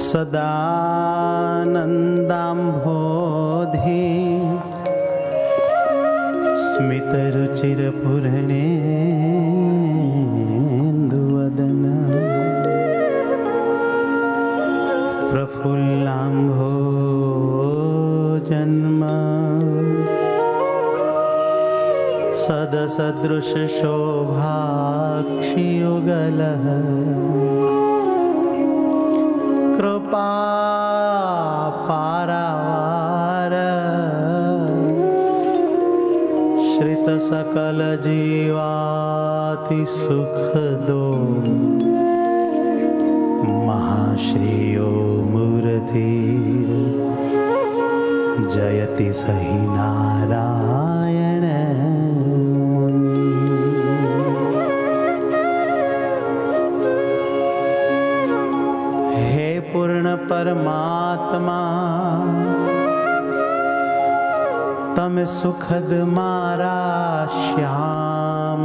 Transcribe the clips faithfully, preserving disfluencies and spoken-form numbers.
સદાનંદાંભોધિ સ્મિતરુચિરપૂર્ણેન્દુવદન પ્રફુલ્લાંભોજન્મ સદસદૃશશોભાક્ષિયુગલઃ કૃપાપારાવાર શ્રિતસકલજીવાતિ સુખદો મહાશ્રેયો મૂર્તિર જયતિ સહિ નારાયણ. હે પૂર્ણ પરમાત્મા, તમે સુખદ મારા શ્યામ,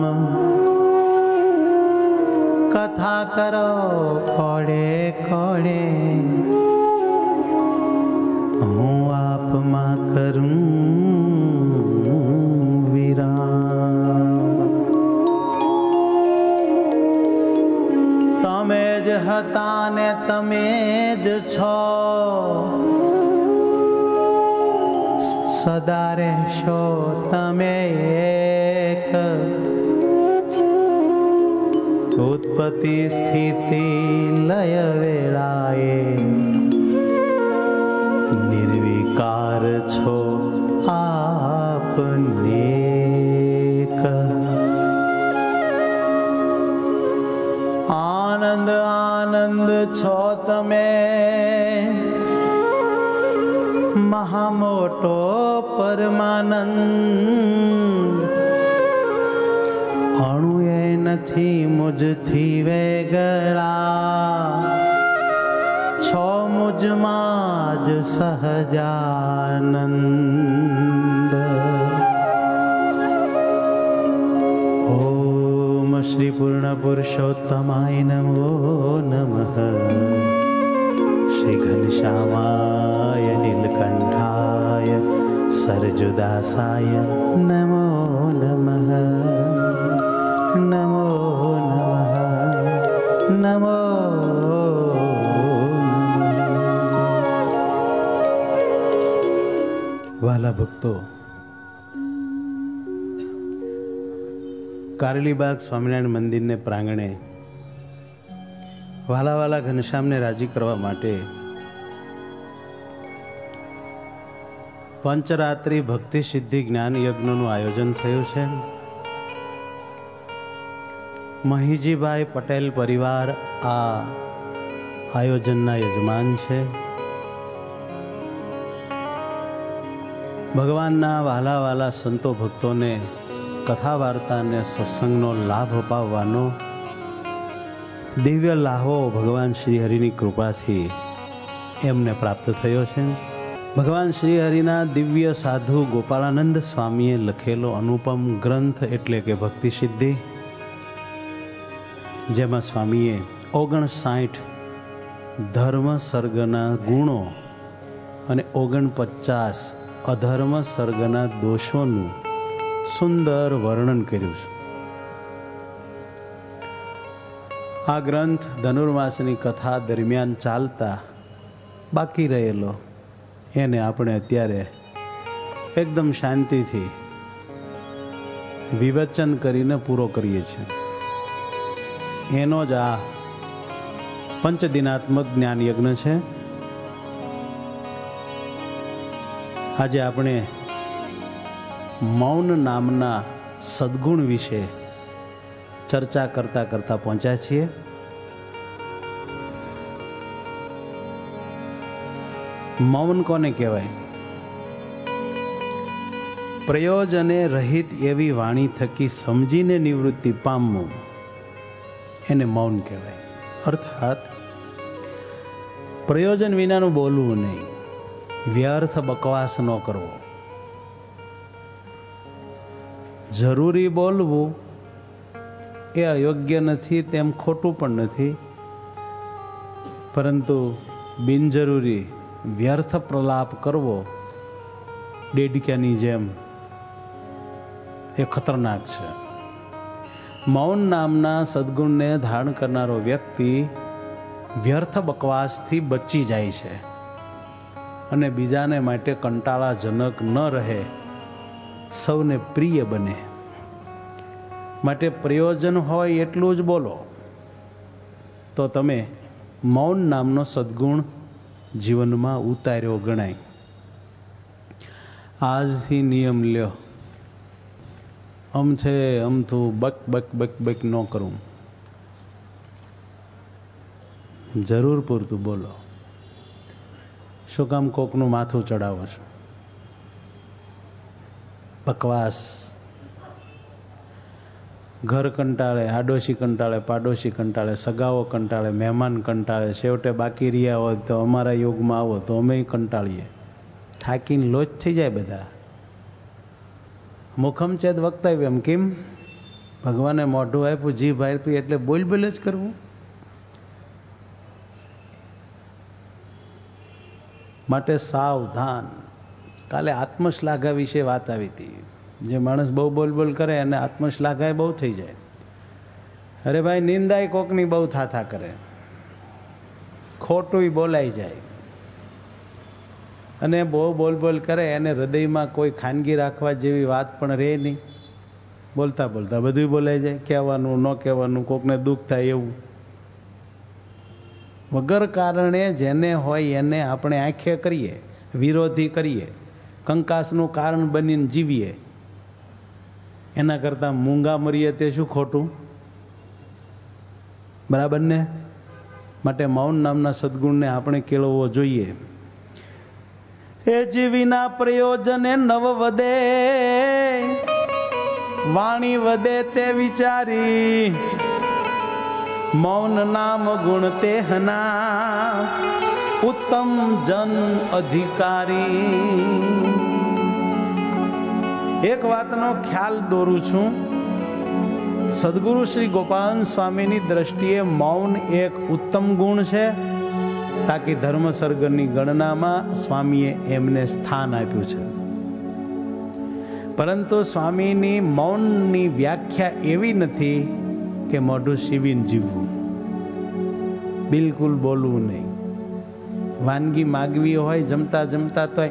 કથા કરો કોડે કોડે, હું આપમાં કરું વિરામ. તમે જ હતા ને તમે જ છો, સદા રહેશો તમે એક. ઉત્પત્તિ સ્થિતિ લય વેળાએ નિર્વિકાર છો આપનેક. આનંદ આનંદ છો તમે, મહામોટો પરમાનંદ. અણુ એ નથી મુજથી વેગળા, છો મુજમાં જ સહજાનંદ. ઓમ શ્રી પૂર્ણ પુરુષોત્તમાય નમો નમઃ. શ્રી ઘનશ્યામાય નીલકંઠાય સરજુદાસાય નમો નમઃ. નમો નમઃ. નમો વાલા ભક્તો, કારેલીબાગ સ્વામિનારાયણ મંદિરને પ્રાંગણે વાલા વાલા ઘનશ્યામને રાજી કરવા માટે પંચરાત્રિ ભક્તિ સિદ્ધિ જ્ઞાન યજ્ઞનું આયોજન થયું છે. મહીજીભાઈ પટેલ પરિવાર આ આયોજનના યજમાન છે. ભગવાનના વહાલા વહાલા સંતો ભક્તોને કથા વાર્તા અને સત્સંગનો લાભ અપાવવાનો દિવ્ય લાહવો ભગવાન શ્રી હરિની કૃપાથી એમને પ્રાપ્ત થયો છે. ભગવાન શ્રી હરિના દિવ્ય સાધુ ગોપાળાનંદ સ્વામીએ લખેલો અનુપમ ગ્રંથ એટલે કે ભક્તિ સિદ્ધિ, જેમાં સ્વામીએ ઓગણસાઠ ધર્મ સર્ગના ગુણો અને ઓગણપચાસ અધર્મ સર્ગના દોષોનું સુંદર વર્ણન કર્યું છે. આ ગ્રંથ ધનુર્માસની કથા દરમિયાન ચાલતા બાકી રહેલો એને આપણે અત્યારે એકદમ શાંતિથી વિવેચન કરીને પૂરો કરીએ છીએ. એનો જ આ પંચદિનાત્મક જ્ઞાન યજ્ઞ છે. આજે આપણે મૌન નામના સદગુણ વિશે ચર્ચા કરતા કરતા પહોંચ્યા છીએ. મૌન કોને કહેવાય? પ્રયોજને રહિત એવી વાણી થકી સમજીને નિવૃત્તિ પામવું એને મૌન કહેવાય. અર્થાત પ્રયોજન વિનાનું બોલવું નહીં, વ્યર્થ બકવાસ ન કરવો. જરૂરી બોલવું એ અયોગ્ય નથી, તેમ ખોટું પણ નથી, પરંતુ બિનજરૂરી વ્યર્થ પ્રલાપ કરવો ડેડિયાની જેમ એ ખતરનાક છે. મૌન નામના સદગુણને ધારણ કરનારો વ્યક્તિ વ્યર્થ બકવાસથી બચી જાય છે અને બીજાને માટે કંટાળાજનક ન રહે, સૌને પ્રિય બને. માટે પ્રયોજન હોય એટલું જ બોલો, તો તમે મૌન નામનો સદગુણ જીવનમાં ઉતાર્યો ગણાય. આજથી નિયમ લ્યો, આમ છે અમથું બક બક બક બક ન કરું, જરૂર પૂરતું બોલો. શું કામ કોકનું માથું ચડાવો છો? બકવાસ. ઘર કંટાળે, આડોશી કંટાળે, પાડોશી કંટાળે, સગાઓ કંટાળે, મહેમાન કંટાળે, છેવટે બાકી રહ્યા હોય તો અમારા યોગમાં આવો તો અમે કંટાળીએ. થાકીને લોચ થઈ જાય બધા. મુખમ ચેદ વક્તવ્ય એમ કેમ? ભગવાને મોઢું આપ્યું, જીભ આપી એટલે બોલ બોલ જ કરવું. માટે સાવધાન. કાલે આત્મશ્લાઘા વિશે વાત આવી હતી. જે માણસ બહુ બોલ બોલ કરે અને આત્મશ્લાઘા બહુ થઈ જાય. અરે ભાઈ, નિંદાય કોકની બહુ થાથા કરે, ખોટું બોલાઈ જાય. અને બહુ બોલ બોલ કરે એને હૃદયમાં કોઈ ખાનગી રાખવા જેવી વાત પણ રહે નહીં. બોલતા બોલતા બધું બોલાઈ જાય. કહેવાનું ન કહેવાનું, કોકને દુઃખ થાય એવું. વગર કારણે જેને હોય એને આપણે આંખે કરીએ, વિરોધી કરીએ, કંકાસનું કારણ બનીને જીવીએ. એના કરતાં મૂંગા મરીએ તે શું ખોટું? બરાબર ને? માટે મૌન નામના સદગુણને આપણે કેળવવો જોઈએ. એ જીવીના પ્રયોજને નવ વધે, વાણી વધે તે વિચારી, મૌન નામ ગુણ તેહના, ઉત્તમ જન અધિકારી. એક વાતનો ખ્યાલ દોરું છું. સદગુરુ શ્રી ગોપાલ સ્વામીની દ્રષ્ટિએ મૌન એક ઉત્તમ ગુણ છે. તાકી ધર્મ સર્ગની ગણનામાં સ્વામીએ એમને સ્થાન આપ્યું છે. પરંતુ સ્વામીની મૌનની વ્યાખ્યા એવી નથી કે મોઢું સીવીને જીવવું, બિલકુલ બોલવું નહીં. વાનગી માગવી હોય જમતા જમતા તો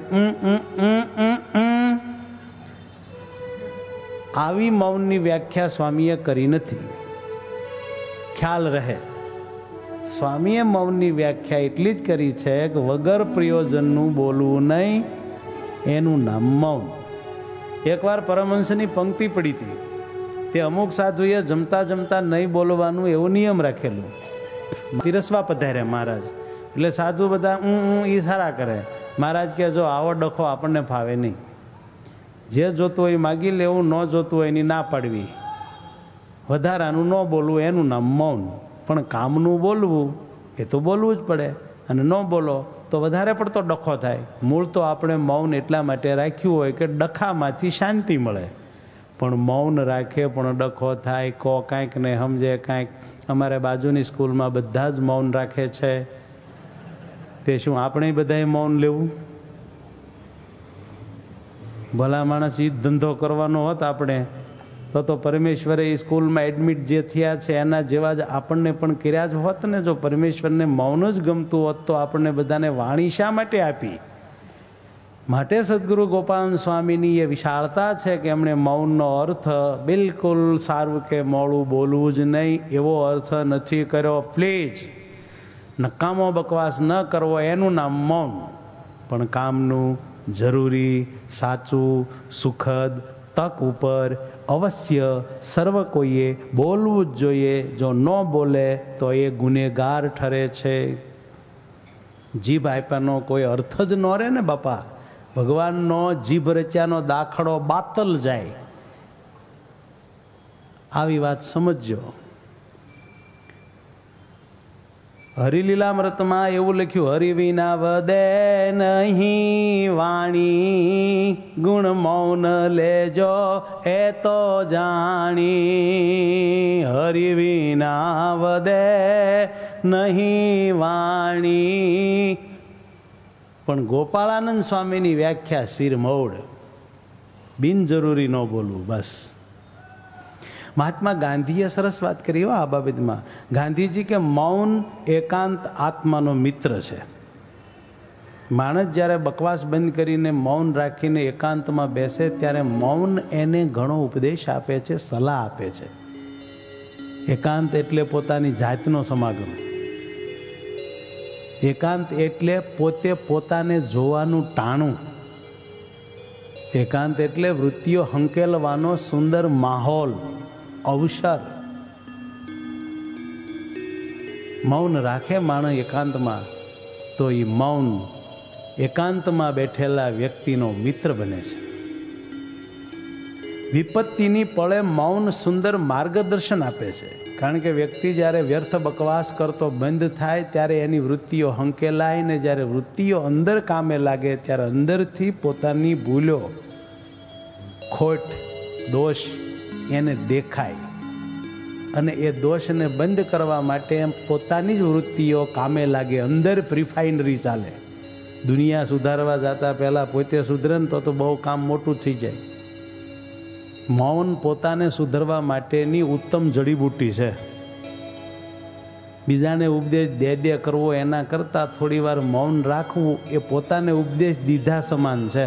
આવી મૌનની વ્યાખ્યા સ્વામીએ કરી નથી. ખ્યાલ રહે, સ્વામીએ મૌનની વ્યાખ્યા એટલી જ કરી છે કે વગર પ્રયોજનનું બોલવું નહીં, એનું નામ મૌન. એકવાર પરમહંસની પંક્તિ પડી હતી. તે અમુક સાધુએ જમતા જમતા નહીં બોલવાનું એવું નિયમ રાખેલું. પીરસવા પધાર્યા મહારાજ, એટલે સાધુ બધા હું એ સારા કરે. મહારાજ કે જો આવો ડખો આપણને ફાવે નહીં. જે જોતું હોય માગી લેવું, ન જોતું હોય એની ના પાડવી. વધારાનું ન બોલવું એનું નામ મૌન. પણ કામનું બોલવું એ તો બોલવું જ પડે, અને ન બોલો તો વધારે પડતો ડખો થાય. મૂળ તો આપણે મૌન એટલા માટે રાખ્યું હોય કે ડખામાંથી શાંતિ મળે. પણ મૌન રાખે પણ ડખો થાય, કો કાંઈક ને સમજે કાંઈક. અમારે બાજુની સ્કૂલમાં બધા જ મૌન રાખે છે. તે શું આપણે બધાએ મૌન લેવું? ભલા માણસ એ ધંધો કરવાનો હોત આપણે તો તો પરમેશ્વરે એ સ્કૂલમાં એડમિટ જે થયા છે એના જેવા જ આપણને પણ કર્યા જ હોત ને. જો પરમેશ્વરને મૌન જ ગમતું હોત તો આપણને બધાને વાણી શા માટે આપી? માટે સદગુરુ ગોપાલ સ્વામીની એ વિશાળતા છે કે એમણે મૌનનો અર્થ બિલકુલ સારું કે મોડું બોલવું જ નહીં એવો અર્થ નથી કર્યો. પ્લીઝ નકામો બકવાસ ન કરવો, એનું નામ મૌન. પણ કામનું, જરૂરી, સાચું, સુખદ તક ઉપર અવશ્ય સર્વ કોઈએ બોલવું જ જોઈએ. જો ન બોલે તો એ ગુનેગાર ઠરે છે. જીભ આપ્યાનો કોઈ અર્થ જ ન રહે ને બાપા. ભગવાનનો જીભ રચ્યાનો દાખલો બાતલ જાય. આવી વાત સમજજો. હરિલીલામૃતમાં એવું લખ્યું, હરિ વિના વદે નહીં વાણી, ગુણ મૌન લેજો એ તો જાણી. હરિ વિના વદે નહીં વાણી. પણ ગોપાળાનંદ સ્વામીની વ્યાખ્યા શિરમૌડ, બિનજરૂરી ન બોલવું બસ. મહાત્મા ગાંધીએ સરસ વાત કરી હો આ બાબતમાં. ગાંધીજી કે મૌન એકાંત આત્માનો મિત્ર છે. માણસ જ્યારે બકવાસ બંધ કરીને મૌન રાખીને એકાંતમાં બેસે ત્યારે મૌન એને ઘણો ઉપદેશ આપે છે, સલાહ આપે છે. એકાંત એટલે પોતાની જાતનો સમાગમ. એકાંત એટલે પોતે પોતાને જોવાનું ટાણું. એકાંત એટલે વૃત્તિઓ હંકેલવાનો સુંદર માહોલ, અવસર. મૌન રાખે માણસ એકાંતમાં તો એ મૌન એકાંતમાં બેઠેલા વ્યક્તિનો મિત્ર બને છે. વિપત્તિની પળે મૌન સુંદર માર્ગદર્શન આપે છે. કારણ કે વ્યક્તિ જ્યારે વ્યર્થ બકવાસ કરતો બંધ થાય ત્યારે એની વૃત્તિઓ હંકેલાય ને જ્યારે વૃત્તિઓ અંદર કામે લાગે ત્યારે અંદરથી પોતાની ભૂલો, ખોટ, દોષ એને દેખાય અને એ દોષને બંધ કરવા માટે પોતાની જ વૃત્તિઓ કામે લાગે. અંદર રિફાઇનરી ચાલે. દુનિયા સુધારવા જતા પહેલાં પોતે સુધરે ને તો તો બહુ કામ મોટું થઈ જાય. મૌન પોતાને સુધરવા માટેની ઉત્તમ જડીબુટ્ટી છે. બીજાને ઉપદેશ દે દે કરવો એના કરતાં થોડી વાર મૌન રાખવું એ પોતાને ઉપદેશ દીધા સમાન છે.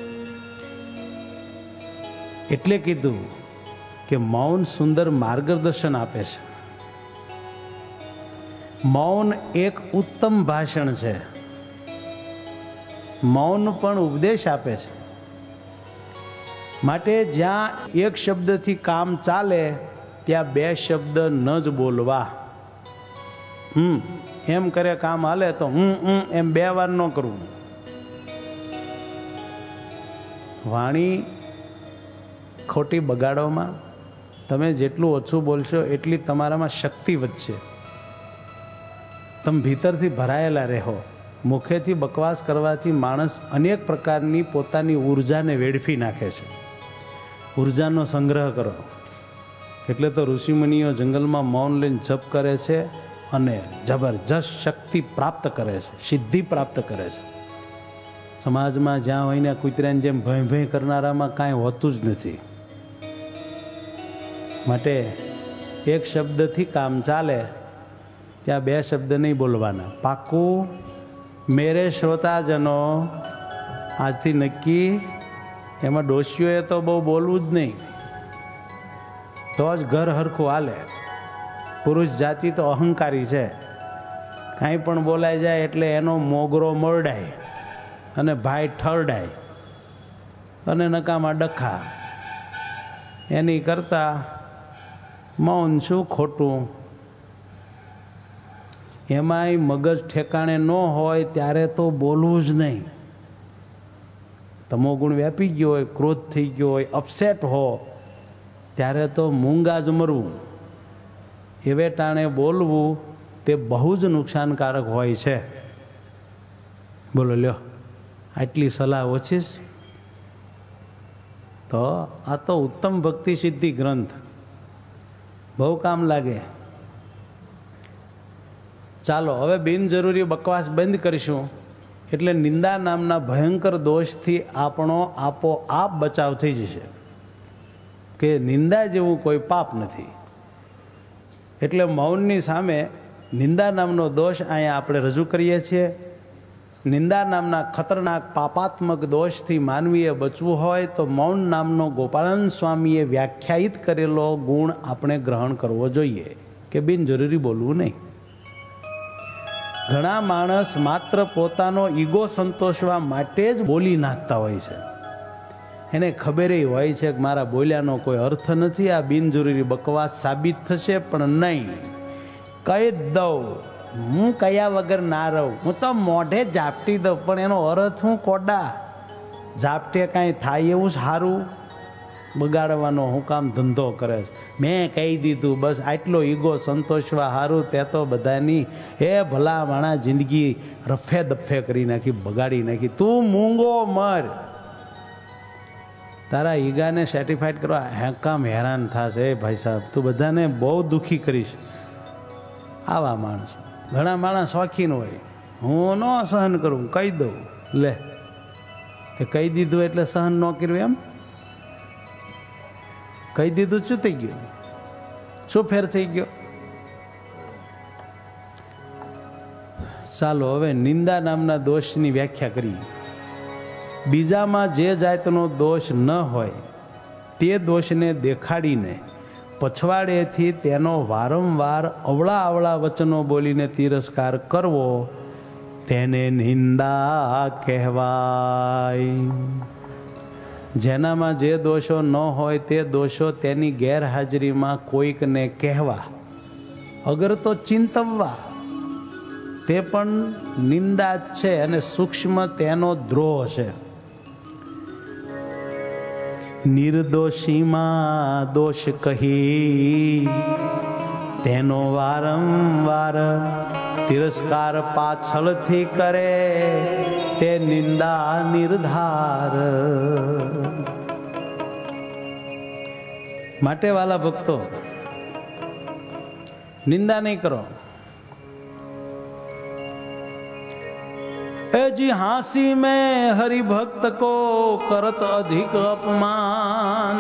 એટલે કીધું કે મૌન સુંદર માર્ગદર્શન આપે છે. મૌન એક ઉત્તમ ભાષણ છે. મૌન પણ ઉપદેશ આપે છે. માટે જ્યાં એક શબ્દથી કામ ચાલે ત્યાં બે શબ્દ ન જ બોલવા. હમ એમ કરે કામ હાલે તો હું હું એમ બે વાર ન કરવું. વાણી ખોટી બગાડોમાં તમે જેટલું ઓછું બોલશો એટલી તમારામાં શક્તિ વધશે. તમે ભીતરથી ભરાયેલા રહો. મુખેથી બકવાસ કરવાથી માણસ અનેક પ્રકારની પોતાની ઉર્જાને વેડફી નાખે છે. ઉર્જાનો સંગ્રહ કરો. એટલે તો ઋષિમુનિઓ જંગલમાં મૌન લઈને જપ કરે છે અને જબરજસ્ત શક્તિ પ્રાપ્ત કરે છે, સિદ્ધિ પ્રાપ્ત કરે છે. સમાજમાં જ્યાં હોય ને કૂતરાની જેમ ભય ભય કરનારામાં કાંઈ હોતું જ નથી. માટે એક શબ્દથી કામ ચાલે ત્યાં બે શબ્દ નહીં બોલવાના. પાક્કું મેરે શ્રોતાજનો આજથી નક્કી. એમાં ડોશીઓએ તો બહુ બોલવું જ નહીં, તો જ ઘર હરખું હાલે. પુરુષ જાતિ તો અહંકારી છે. કાંઈ પણ બોલાઈ જાય એટલે એનો મોગરો મરડાય અને ભાઈ ઠરડાય અને નકામા ડખા. એની કરતાં મૌન શું ખોટું. એમાંય મગજ ઠેકાણે ન હોય ત્યારે તો બોલવું જ નહીં. તમો ગુણ વ્યાપી ગયો હોય, ક્રોધ થઈ ગયો હોય, અપસેટ હો, ત્યારે તો મૂંગા જ મરવું. એવે ટાણે બોલવું તે બહુ જ નુકસાનકારક હોય છે. બોલો લ્યો, આટલી સલાહ ઓછી જ તો આ તો ઉત્તમ ભક્તિ સિદ્ધિ ગ્રંથ, બહુ કામ લાગે. ચાલો હવે બિનજરૂરી બકવાસ બંધ કરીશું એટલે નિંદા નામના ભયંકર દોષથી આપણો આપોઆપ બચાવ થઈ જશે. કે નિંદા જેવું કોઈ પાપ નથી. એટલે મૌનની સામે નિંદા નામનો દોષ અહીંયા આપણે રજૂ કરીએ છીએ. નિંદા નામના ખતરનાક પાપાત્મક દોષથી માનવીએ બચવું હોય તો મૌન નામનો ગોપાળાનંદ સ્વામીએ વ્યાખ્યાયિત કરેલો ગુણ આપણે ગ્રહણ કરવો જોઈએ કે બિનજરૂરી બોલવું નહીં. ઘણા માણસ માત્ર પોતાનો ઈગો સંતોષવા માટે જ બોલી નાખતા હોય છે. એને ખબર હોય છે કે મારા બોલ્યાનો કોઈ અર્થ નથી, આ બિનજરૂરી બકવાસ સાબિત થશે, પણ નહીં, કહી જ દઉં, હું કયા વગર ના રહું, હું તો મોઢે ઝાપટી દઉં, પણ એનો અર્થ હું કોડા ઝાપટે કાંઈ થાય એવું સારું બગાડવાનો હું કામ ધંધો કરે છે. મેં કહી દીધું બસ આટલો ઈગો સંતોષવા સારું તે તો બધાની હે ભલા માણા જિંદગી રફે દફે કરી નાખી, બગાડી નાખી. તું મૂંગો મર. તારા ઈગાને સેટિફાઈડ કરવા હે કામ હેરાન થશે ભાઈ સાહેબ, તું બધાને બહુ દુઃખી કરીશ. આવા માણસો ઘણા માણસ શોખીન હોય, હું ન સહન કરું, કહી દઉં. લે તે કહી દીધું એટલે સહન ન કર્યું એમ? કહી દીધું શું થઈ ગયું? શું ફેર થઈ ગયો? ચાલો હવે નિંદા નામના દોષની વ્યાખ્યા કરીએ. બીજામાં જે જાતનો દોષ ન હોય તે દોષને દેખાડીને પછવાડેથી તેનો વારંવાર અવળા અવળા વચનો બોલીને તિરસ્કાર કરવો તેને નિંદા કહેવાય. જેનામાં જે દોષો ન હોય તે દોષો તેની ગેરહાજરીમાં કોઈકને કહેવા, અગર તો ચિંતવવા, તે પણ નિંદા જ છે અને સૂક્ષ્મ તેનો દ્રોહ છે. નિર્દોષીમાં દોષ કહી તેનો વારંવાર તિરસ્કાર પાછળથી કરે તે નિંદા નિર્ધાર. માટે વાલા ભક્તો, નિંદા નહીં કરો. ए जी हासी में हरिभक्त को करत अधिक अपमान.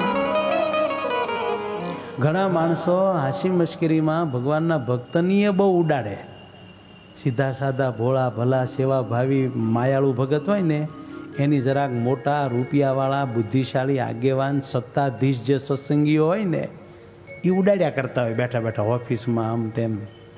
ઘણા માણસો હાસી મશ્કરીમાં ભગવાનના ભક્તનીએ બહુ ઉડાડે. સીધા સાધા ભોળા ભલા સેવા ભાવી માયાળુ ભગત હોય ને એની જરાક મોટા રૂપિયાવાળા બુદ્ધિશાળી આગેવાન સત્તાધીશ જે સત્સંગીઓ હોય ને એ ઉડાડ્યા કરતા હોય. બેઠા બેઠા ઓફિસમાં આમ તેમ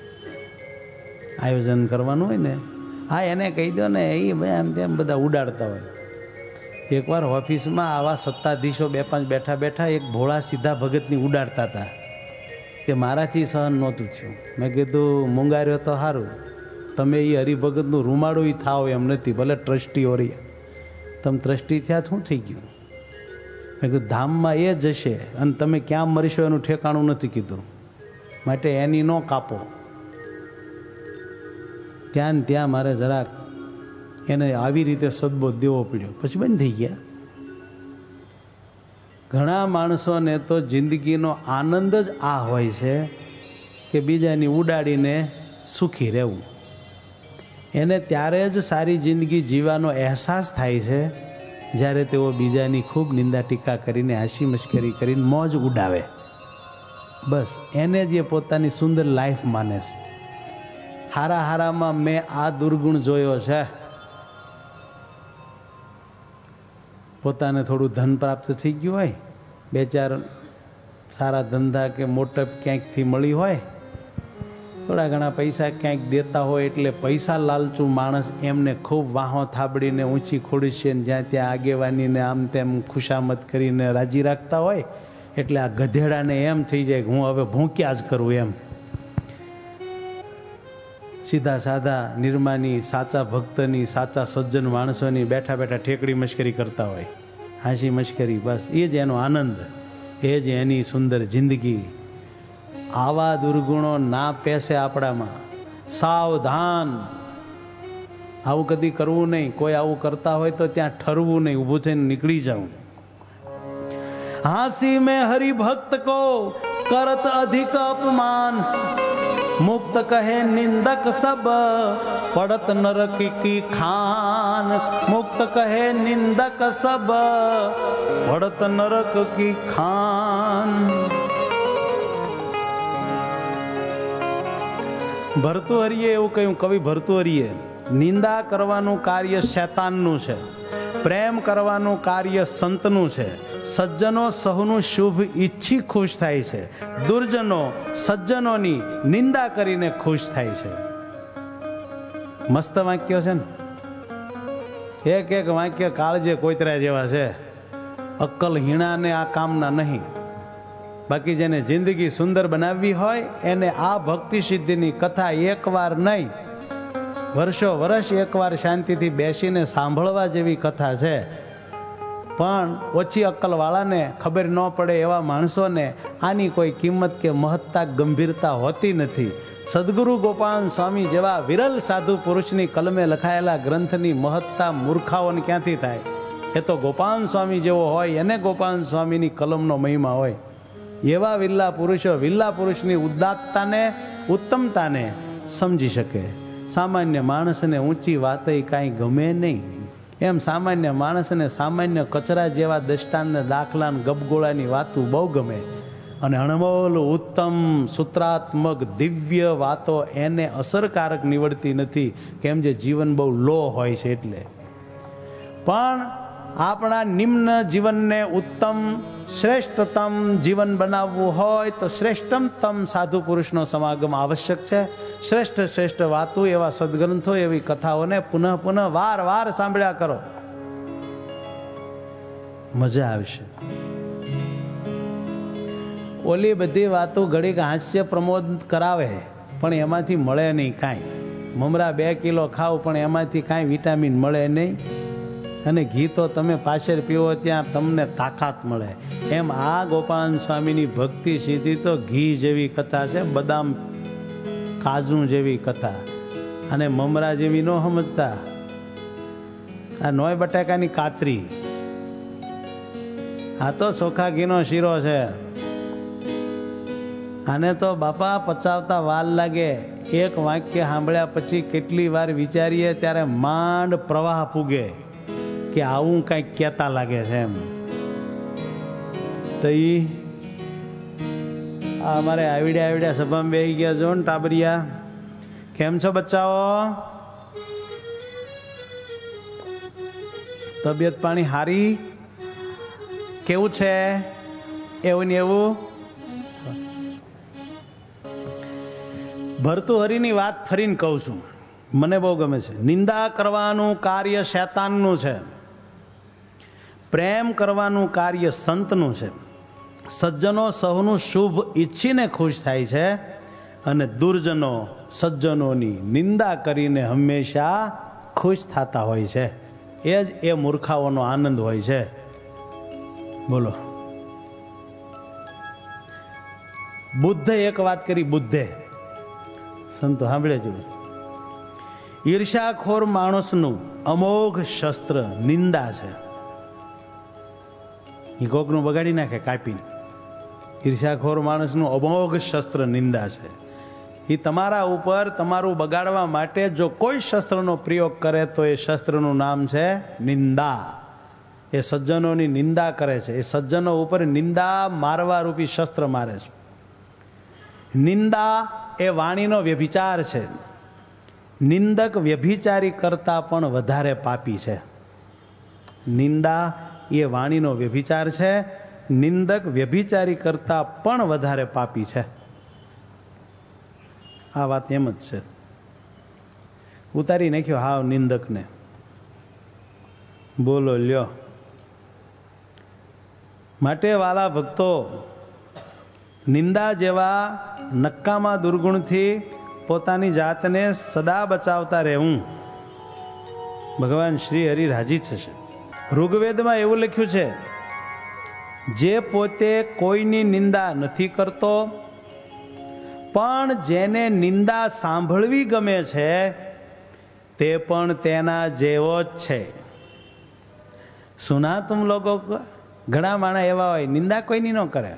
આયોજન કરવાનું હોય ને, હા એને કહી દો ને, એ એમ તેમ બધા ઉડાડતા હોય. એકવાર ઓફિસમાં આવા સત્તાધીશો બે પાંચ બેઠા બેઠા એક ભોળા સીધા ભગતની ઉડાડતા હતા કે મારાથી સહન નહોતું થયું. મેં કીધું મુંગાર્યો તો સારું, તમે એ હરિભગતનું રૂમાડું થાવ એમ નથી, ભલે ટ્રસ્ટી ઓરિયા, તમે ટ્રસ્ટી થયા શું થઈ ગયું? મેં કીધું ધામમાં એ જશે અને તમે ક્યાં મરીશો એનું ઠેકાણું નથી કીધું, માટે એની ન કાપો. ત્યાં ને ત્યાં મારે જરાક એને આવી રીતે સદબોધ દેવો પડ્યો, પછી બંધ થઈ ગયા. ઘણા માણસોને તો જિંદગીનો આનંદ જ આ હોય છે કે બીજાની ઉડાડીને સુખી રહેવું. એને ત્યારે જ સારી જિંદગી જીવવાનો અહેસાસ થાય છે જ્યારે તેઓ બીજાની ખૂબ નિંદા ટીકા કરીને હાસી મશ્કરી કરીને મોજ ઉડાવે. બસ એને જ એ પોતાની સુંદર લાઈફ માને છે. હારા હારામાં મેં આ દુર્ગુણ જોયો છે. પોતાને થોડું ધન પ્રાપ્ત થઈ ગયું હોય, બે ચાર સારા ધંધા કે મોટપ ક્યાંકથી મળી હોય, થોડા ઘણા પૈસા ક્યાંક દેતા હોય એટલે પૈસા લાલચું માણસ એમને ખૂબ વાહો થાબડીને ઊંચી ખોડીશે ને જ્યાં ત્યાં આગેવાનીને આમ તેમ ખુશામત કરીને રાજી રાખતા હોય એટલે આ ગધેડાને એમ થઈ જાય કે હું હવે ભૂંક્યા જ કરું એમ. સીધા સાધા નિર્માની સાચા ભક્તની સાચા સજ્જન માણસોની બેઠા બેઠા ઠેકડી મશ્કરી કરતા હોય, હાસી મશ્કરી, બસ એ જ એનો આનંદ, એ જ એની સુંદર જિંદગી. આવા દુર્ગુણો ના પેસે આપણામાં. સાવધાન, આવું કદી કરવું નહીં. કોઈ આવું કરતા હોય તો ત્યાં ઠરવું નહીં, ઊભું થઈને નીકળી જવું. હાસી મેં હરિભક્ત કો કરત અધિક અપમાન, મુક્ત કહે નિંદક સબ પડત નરક કી ખાન. મુક્ત કહે નિંદક સબ પડત નરક કી ખાન. ભર્તુહરિએ એવું કહ્યું, કવિ ભર્તુહરિએ, નિંદા કરવાનું કાર્ય શૈતાનનું છે, પ્રેમ કરવાનું કાર્ય સંતનું છે. સજ્જનો સહુનું શુભ ઈચ્છી ખુશ થાય છે, દુર્જનો સજ્જનોની નિંદા કરીને ખુશ થાય છે. મસ્ત વાક્યો છે ને, એક એક વાક્ય કાળજે કોતરા જેવા છે. અક્કલ હીણાને આ કામના નહીં. બાકી જેને જિંદગી સુંદર બનાવવી હોય એને આ ભક્તિ સિદ્ધિની કથા એકવાર નહીં, વર્ષો વર્ષ એકવાર શાંતિથી બેસીને સાંભળવા જેવી કથા છે. પણ ઓછી અક્કલવાળાને ખબર ન પડે એવા માણસોને આની કોઈ કિંમત કે મહત્તા ગંભીરતા હોતી નથી. સદગુરુ ગોપાલ સ્વામી જેવા વિરલ સાધુ પુરુષની કલમે લખાયેલા ગ્રંથની મહત્તા મૂર્ખાઓને ક્યાંથી થાય? એ તો ગોપાલ સ્વામી જેવો હોય એને ગોપાલ સ્વામીની કલમનો મહિમા હોય. એવા વિલ્લા પુરુષો વિલ્લા પુરુષની ઉદાત્તતાને ઉત્તમતાને સમજી શકે. સામાન્ય માણસને ઊંચી વાત કાંઈ ગમે નહીં. એમ સામાન્ય માણસને સામાન્ય કચરા જેવા દષ્ટાંત દાખલા ગબગોળાની વાતો બહુ ગમે. અને અણમોલ ઉત્તમ સૂત્રાત્મક દિવ્ય વાતો એને અસરકારક નીવડતી નથી, કેમ જે જીવન બહુ લો હોય છે એટલે. પણ આપણા નિમ્ન જીવનને ઉત્તમ શ્રેષ્ઠતમ જીવન બનાવવું હોય તો શ્રેષ્ઠતમ સાધુ પુરુષનો સમાગમ આવશ્યક છે. શ્રેષ્ઠ શ્રેષ્ઠ વાતો, એવા સદગ્રંથો, એવી કથાઓને પુનઃ પુનઃ વાર વાર સાંભળ્યા કરો, મજા આવશે. ઓલી બધી વાતો ઘડીક હાસ્ય પ્રમોદ કરાવે, પણ એમાંથી મળે નહીં કાંઈ. મમરા બે કિલો ખાવ પણ એમાંથી કાંઈ વિટામિન મળે નહીં. અને ઘી તો તમે પાછળ પીવો ત્યાં તમને તાકાત મળે. એમ આ ગોપાલ સ્વામીની ભક્તિ સીધી તો ઘી જેવી કથા છે, બદામ કાજુ જેવી કથા. અને મમરા જેવી ન સમજતા. આ નોય બટાકાની કાતરી, આ તો ચોખા ઘીનો શીરો છે. આને તો બાપા પચાવતા વાર લાગે. એક વાક્ય સાંભળ્યા પછી કેટલી વાર વિચારીએ ત્યારે માંડ પ્રવાહ પૂગે કે આવું કંઈક કહેતા લાગે છે એમ. તો ઈ આ અમારે આવડ્યા આવડ્યા સભામાં બેસી ગયા જો ને ટાબરિયા. કેમ છો બચ્ચાઓ? તબિયત પાણી હારી? કેવું છે? એવું ને એવું. ભર્તુહરિની વાત ફરીને કહું છું, મને બહુ ગમે છે. નિંદા કરવાનું કાર્ય શૈતાનનું છે, પ્રેમ કરવાનું કાર્ય સંતનું છે. સજ્જનો સૌનું શુભ ઈચ્છીને ખુશ થાય છે, અને દુર્જનો સજ્જનોની નિંદા કરીને હંમેશા ખુશ થતા હોય છે. એ જ એ મૂર્ખાઓનો આનંદ હોય છે. બોલો. બુદ્ધે એક વાત કરી. બુદ્ધે સંતો સાંભળે જો, ઈર્ષાખોર માણસનું અમોઘ શસ્ત્ર નિંદા છે. એ કોકનું બગાડી નાખે કાપીને. ઈર્ષાખોર માણસનું અમોઘ શસ્ત્ર નિંદા છે. એ તમારા ઉપર તમારું બગાડવા માટે જો કોઈ શસ્ત્રનો પ્રયોગ કરે તો એ શસ્ત્રનું નામ છે નિંદા. એ સજ્જનોની નિંદા કરે છે. એ સજ્જનો ઉપર નિંદા મારવા રૂપી શસ્ત્ર મારે છે. નિંદા એ વાણીનો વ્યભિચાર છે. નિંદક વ્યભિચારી કરતા પણ વધારે પાપી છે. નિંદા એ વાણીનો વ્યભિચાર છે. નિંદક વ્યભિચારી કરતા પણ વધારે પાપી છે. આ વાત એમ જ છે. ઉતારી નાખ્યો હાવ નિંદકને. બોલો લ્યો. માટે વાલા ભક્તો, નિંદા જેવા નક્કામા દુર્ગુણથી પોતાની જાતને સદા બચાવતા રહેવું. ભગવાન શ્રી હરિ રાજી થશે. ઋગ્વેદમાં એવું લખ્યું છે, જે પોતે કોઈની નિંદા નથી કરતો પણ જેને નિંદા સાંભળવી ગમે છે તે પણ તેના જેવો જ છે. સુના તુમ લોકો. ઘણા માણસ એવા હોય નિંદા કોઈની ન કરે.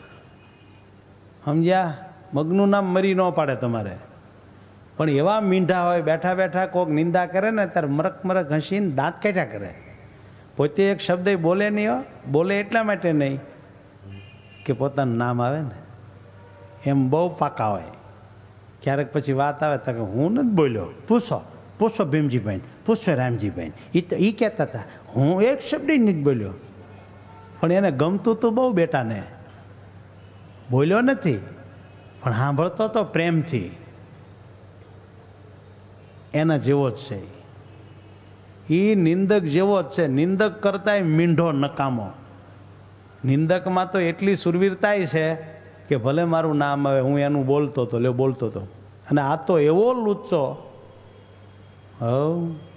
સમજ્યા? મગનું નામ મરી ન પાડે તમારે. પણ એવા મીંઢા હોય, બેઠા બેઠા કોઈક નિંદા કરે ને ત્યારે મરક મરક હસીને દાંત કાઢ્યા કરે. પોતે એક શબ્દ બોલે નહીં. હો બોલે એટલા માટે નહીં કે પોતાનું નામ આવે ને. એમ બહુ પાકા હોય. ક્યારેક પછી વાત આવે તો કે હું નથી બોલ્યો, પૂછો પૂછો ભીમજીભાઈ, પૂછો રામજીભાઈ. એ તો એ કહેતા હતા હું એક શબ્દ નથી બોલ્યો. પણ એને ગમતું તો બહુ બેટાને. બોલ્યો નથી પણ સાંભળતો તો પ્રેમથી. એના જેવો જ છે. એ નિંદક જેવો જ છે. નિંદક કરતાંય મીંઢો નકામો. નિંદકમાં તો એટલી સુરવીરતાય છે કે ભલે મારું નામ આવે હું એનું બોલતો હતો લ્યો બોલતો હતો. અને આ તો એવો લુચ્ચો, હવ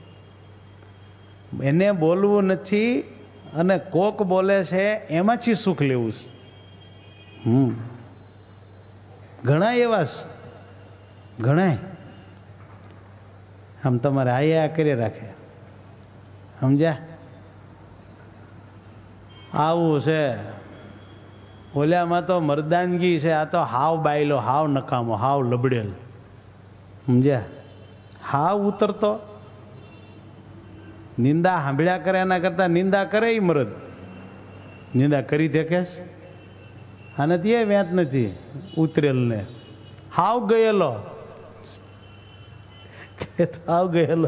એને બોલવું નથી અને કોક બોલે છે એમાંથી સુખ લેવું છે. હમ ઘણા એવા ઘણા આમ તમારે આયા કરી રાખે. સમજ્યા? આવું છે. ઓલામાં તો મર્દાનગી છે. આ તો હાવ બાયલો, હાવ નકામો, હાવ લબડેલ. સમજ્યા? હા ઉતરતો નિંદા સાંભળ્યા કરે એના કરતા નિંદા કરે એ મરદ નિંદા કરી દેખે આને તે વ્યાત નથી ઉતરેલ ને હાવ ગયેલો હાવ ગયેલો.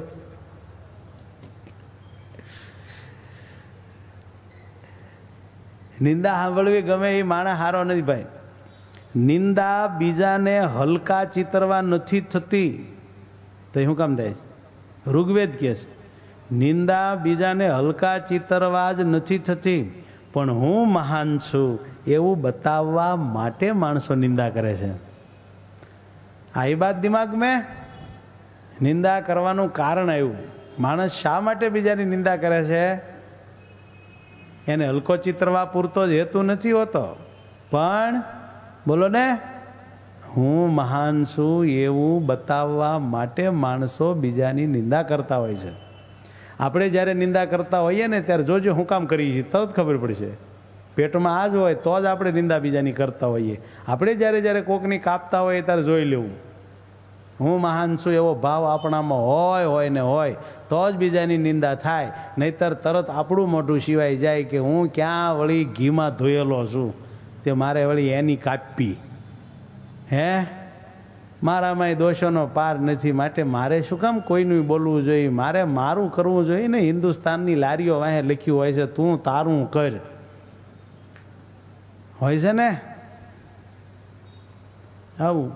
નિંદા સાંભળવી ગમે એ માણસ હારો નથી ભાઈ. નિંદા બીજાને હલકા ચિતરવા નથી થતી તો શું કામ થાય છે? ઋગ્વેદ કહે છે નિંદા બીજાને હલકા ચિતરવા જ નથી થતી, પણ હું મહાન છું એવું બતાવવા માટે માણસો નિંદા કરે છે. આ બાત દિમાગ મેં નિંદા કરવાનું કારણ આવ્યું. માણસ શા માટે બીજાની નિંદા કરે છે? એને હલકો ચિતરવા પૂરતો જ હેતુ નથી હોતો, પણ બોલો ને હું મહાન છું એવું બતાવવા માટે માણસો બીજાની નિંદા કરતા હોય છે. આપણે જ્યારે નિંદા કરતા હોઈએ ને ત્યારે જોજો હું કામ કરીએ છીએ તરત ખબર પડશે. પેટમાં આ જ હોય તો જ આપણે નિંદા બીજાની કરતા હોઈએ. આપણે જ્યારે જ્યારે કોકની કાપતા હોઈએ ત્યારે જોઈ લેવું હું મહાન છું એવો ભાવ આપણામાં હોય હોય ને હોય તો જ બીજાની નિંદા થાય, નહીતર તરત આપણું મોઢું સિવાય જાય કે હું ક્યાં વળી ઘીમાં ધોયેલો છું તે મારે વળી એની કાપી. હે મારામાં દોષોનો પાર નથી, માટે મારે શું કામ કોઈનું બોલવું જોઈએ? મારે મારું કરવું જોઈએ ને. હિન્દુસ્તાનની લારીઓ વાહે લખ્યું હોય છે તું તારું કર, હોય છે ને આવું.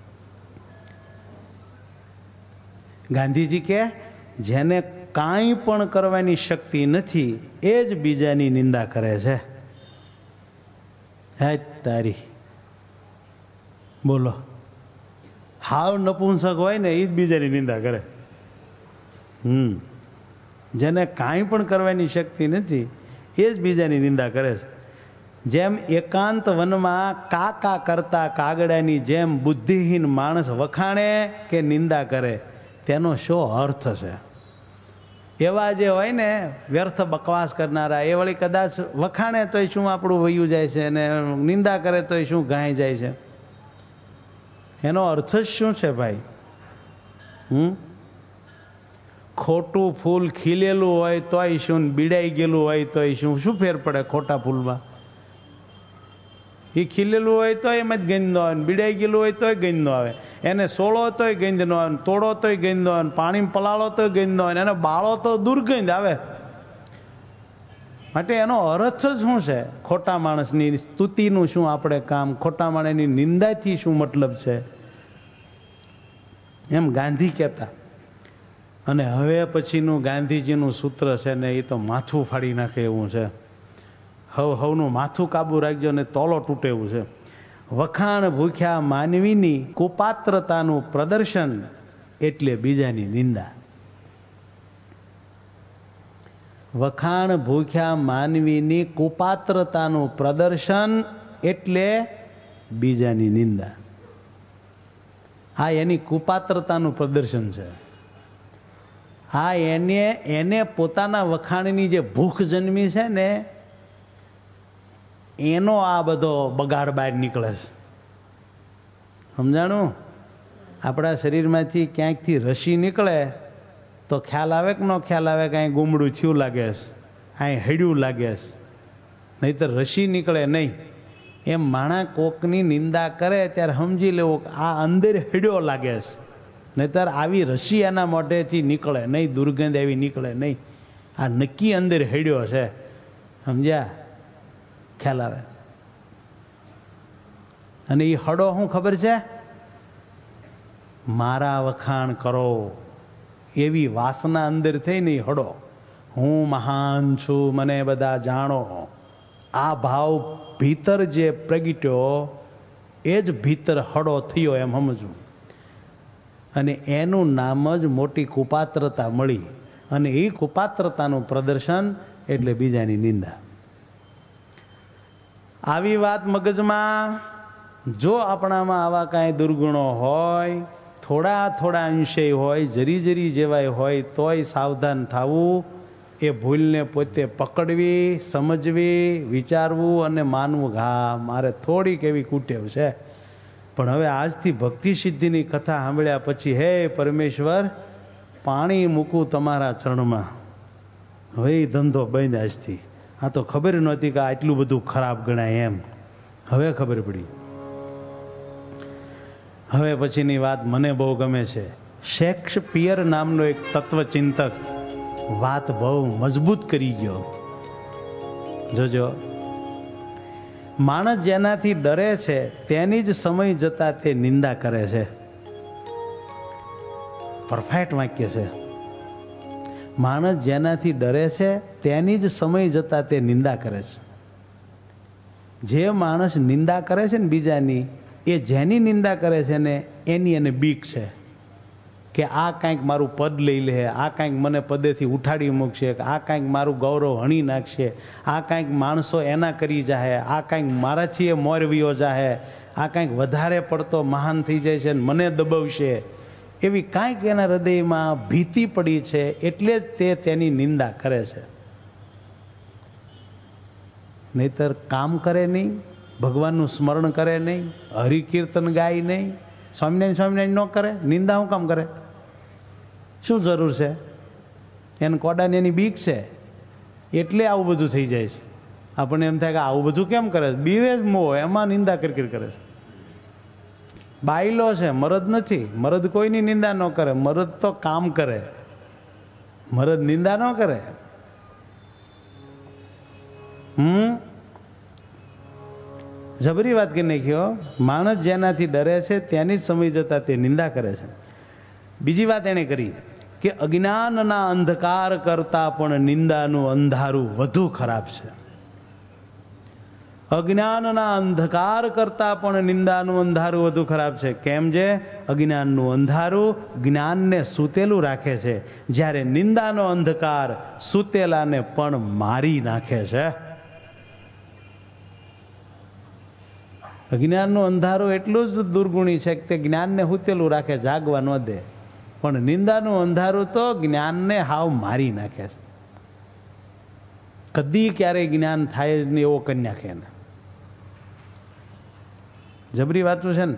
ગાંધીજી કે જેને કાંઈ પણ કરવાની શક્તિ નથી એ જ બીજાની નિંદા કરે છે. હે તારી બોલો, હાવ નપુંસક હોય ને એ જ બીજાની નિંદા કરે. હમ જેને કાંઈ પણ કરવાની શક્તિ નથી એ જ બીજાની નિંદા કરે છે. જેમ એકાંત વનમાં કાકા કરતા કાગડાની જેમ બુદ્ધિહીન માણસ વખાણે કે નિંદા કરે તેનો શો અર્થ છે? એવા જે હોય ને વ્યર્થ બકવાસ કરનારા એ વળી કદાચ વખાણે તોય શું આપણું વયું જાય છે અને નિંદા કરે તોય શું ગાય જાય છે? એનો અર્થ જ શું છે ભાઈ? હમ ખોટું ફૂલ ખીલેલું હોય તોય શું, બીડાઈ ગયેલું હોય તોય શું? શું ફેર પડે ખોટા ફૂલમાં? એ ખીલેલું હોય તો એમ જ ગંધ ન આવે, બીડાઈ ગયેલું હોય તોય ગંધ ન આવે, એને સોળો તોય ગંધ ન આવે, તોડો તોય ગંધ ન આવે, પાણી પલાળો તોય ગંધ ન આવે, એને બાળો તો દુર્ગંધ આવે. માટે એનો અર્થ શું છે? ખોટા માણસની સ્તુતિનું શું આપણે કામ? ખોટા માણસની નિંદાથી શું મતલબ છે? એમ ગાંધી કહેતા. અને હવે પછીનું ગાંધીજીનું સૂત્ર છે ને એ તો માથું ફાડી નાખે એવું છે. હવ હવનું માથું કાબુ રાખજો ને તોલો તૂટે એવું છે. વખાણ ભૂખ્યા માનવીની કુપાત્રતાનું પ્રદર્શન એટલે બીજાની નિંદા. વખાણ ભૂખ્યા માનવીની કુપાત્રતાનું પ્રદર્શન એટલે બીજાની નિંદા. આ એની કુપાત્રતાનું પ્રદર્શન છે. આ એને એને પોતાના વખાણની જે ભૂખ જન્મી છે ને એનો આ બધો બગાડ બહાર નીકળે છે. સમજાણું? આપણા શરીરમાંથી ક્યાંકથી રસી નીકળે તો ખ્યાલ આવે કે ન ખ્યાલ આવે કે અહીં ગુમડું થયું લાગે છે, અહીં હડ્યું લાગે છે, નહીતર રસી નીકળે નહીં. એમ માણા કોકની નિંદા કરે ત્યારે સમજી લેવું કે આ અંદર હડ્યો લાગે છે, નહીતર આવી રસી એના મોઢેથી નીકળે નહીં, દુર્ગંધ એવી નીકળે નહીં. આ નક્કી અંદર હડ્યો છે. સમજ્યા? ખ્યાલ આવે. અને એ હડો શું ખબર છે? મારા વખાણ કરો એવી વાસના અંદર થઈ ને એ હડો. હું મહાન છું, મને બધા જાણો, આ ભાવ ભીતર જે પ્રગટ્યો એ જ ભીતર હડો થયો એમ સમજવું. અને એનું નામ જ મોટી કુપાત્રતા મળી. અને એ કુપાત્રતાનું પ્રદર્શન એટલે બીજાની નિંદા. આવી વાત મગજમાં જો આપણામાં આવા કાંઈ દુર્ગુણો હોય, થોડા થોડા અંશે હોય, જરી જરી જેવાય હોય, તોય સાવધાન થવું. એ ભૂલને પોતે પકડવી, સમજવી, વિચારવું અને માનવું. હા, મારે થોડીક એવી કુટેવ છે, પણ હવે આજથી ભક્તિ સિદ્ધિની કથા સાંભળ્યા પછી હે પરમેશ્વર પાણી મૂકું તમારા ચરણમાં, હવે એ ધંધો બંધ આજથી. આ તો ખબર નહોતી કે આટલું બધું ખરાબ ગણાય એમ, હવે ખબર પડી. હવે પછીની વાત મને બહુ ગમે છે. શેક્સપિયર નામનો એક તત્વચિંતક વાત બહુ મજબૂત કરી ગયો. જોજો, માણસ જેનાથી ડરે છે તેની જ સમય જતા તે નિંદા કરે છે. પરફેક્ટ વાક્ય છે. માણસ જેનાથી ડરે છે તેની જ સમય જતા તે નિંદા કરે છે. જે માણસ નિંદા કરે છે ને બીજાની, એ જેની નિંદા કરે છે ને એની એને બીક છે કે આ કાંઈક મારું પદ લઈ લે, આ કાંઈક મને પદેથી ઉઠાડી મૂકશે, આ કાંઈક મારું ગૌરવ હણી નાખશે, આ કાંઈક માણસો એના કરી જાહે, આ કાંઈક મારાથી એ મોરવીઓ જાહે, આ કાંઈક વધારે પડતો મહાન થઈ જાય છે ને મને દબાવશે, એવી કાંઈક એના હૃદયમાં ભીતિ પડી છે, એટલે જ તે તેની નિંદા કરે છે. નહીતર કામ કરે નહીં, ભગવાનનું સ્મરણ કરે નહીં, હરિકીર્તન ગાય નહીં, સ્વામિનારાયણ સ્વામિનારાયણ ન કરે, નિંદા શું કામ કરે? શું જરૂર છે? એને કોડાને એની બીક છે એટલે આવું બધું થઈ જાય છે. આપણને એમ થાય કે આવું બધું કેમ કરે છે? બીવે જ મોહ, એમાં નિંદા કરી કરે છે. બાયલો છે, મરદ નથી. મરદ કોઈની નિંદા ન કરે, મરદ તો કામ કરે, મરદ નિંદા ન કરે. હમ જબરી વાત કરી નાખ્યો. માણસ જેનાથી ડરે છે તેની જ સમય જતા તે નિંદા કરે છે. બીજી વાત એણે કરી કે અજ્ઞાનના અંધકાર કરતા પણ નિંદાનું અંધારું વધુ ખરાબ છે. અજ્ઞાનના અંધકાર કરતા પણ નિંદાનું અંધારું વધુ ખરાબ છે. કેમ? જે અજ્ઞાનનું અંધારું જ્ઞાનને સૂતેલું રાખે છે, જ્યારે નિંદાનો અંધકાર સૂતેલાને પણ મારી નાખે છે. અજ્ઞાનનું અંધારું એટલું જ દુર્ગુણી છે કે તે જ્ઞાનને સૂતેલું રાખે, જાગવા ન દે. પણ નિંદાનું અંધારું તો જ્ઞાનને હાવ મારી નાખે છે. કદી ક્યારેય જ્ઞાન થાય જ નહીં એવો કરી નાખે એને. જબરી વાતું છે ને.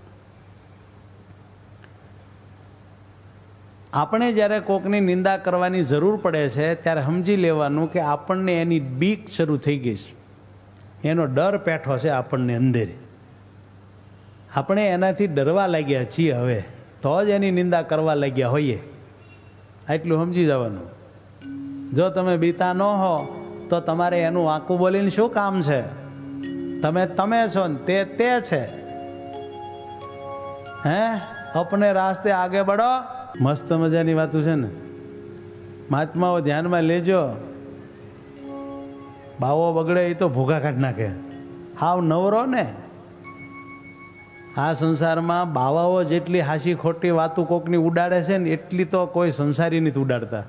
આપણે જ્યારે કોકની નિંદા કરવાની જરૂર પડે છે ત્યારે સમજી લેવાનું કે આપણને એની બીક શરૂ થઈ ગઈ છે, એનો ડર પેઠો છે આપણને અંદર. આપણે એનાથી ડરવા લાગ્યા છીએ હવે, તો જ એની નિંદા કરવા લાગ્યા હોઈએ. આટલું સમજી જવાનું. જો તમે બીતા ન હો તો તમારે એનું વાંકું બોલીને શું કામ છે? તમે તમે છો ને તે તે છે. હે અપને રાસ્તે આગે બઢો. મસ્ત મજાની વાતો છે ને. મહાત્માઓ ધ્યાનમાં લેજો. બાવો બગડે એ તો ભૂખા કાઢ નાખે. હાવ નવરો ને. આ સંસારમાં બાવાઓ જેટલી હાસી ખોટી વાતું કોકની ઉડાડે છે ને એટલી તો કોઈ સંસારી નથી ઉડાડતા.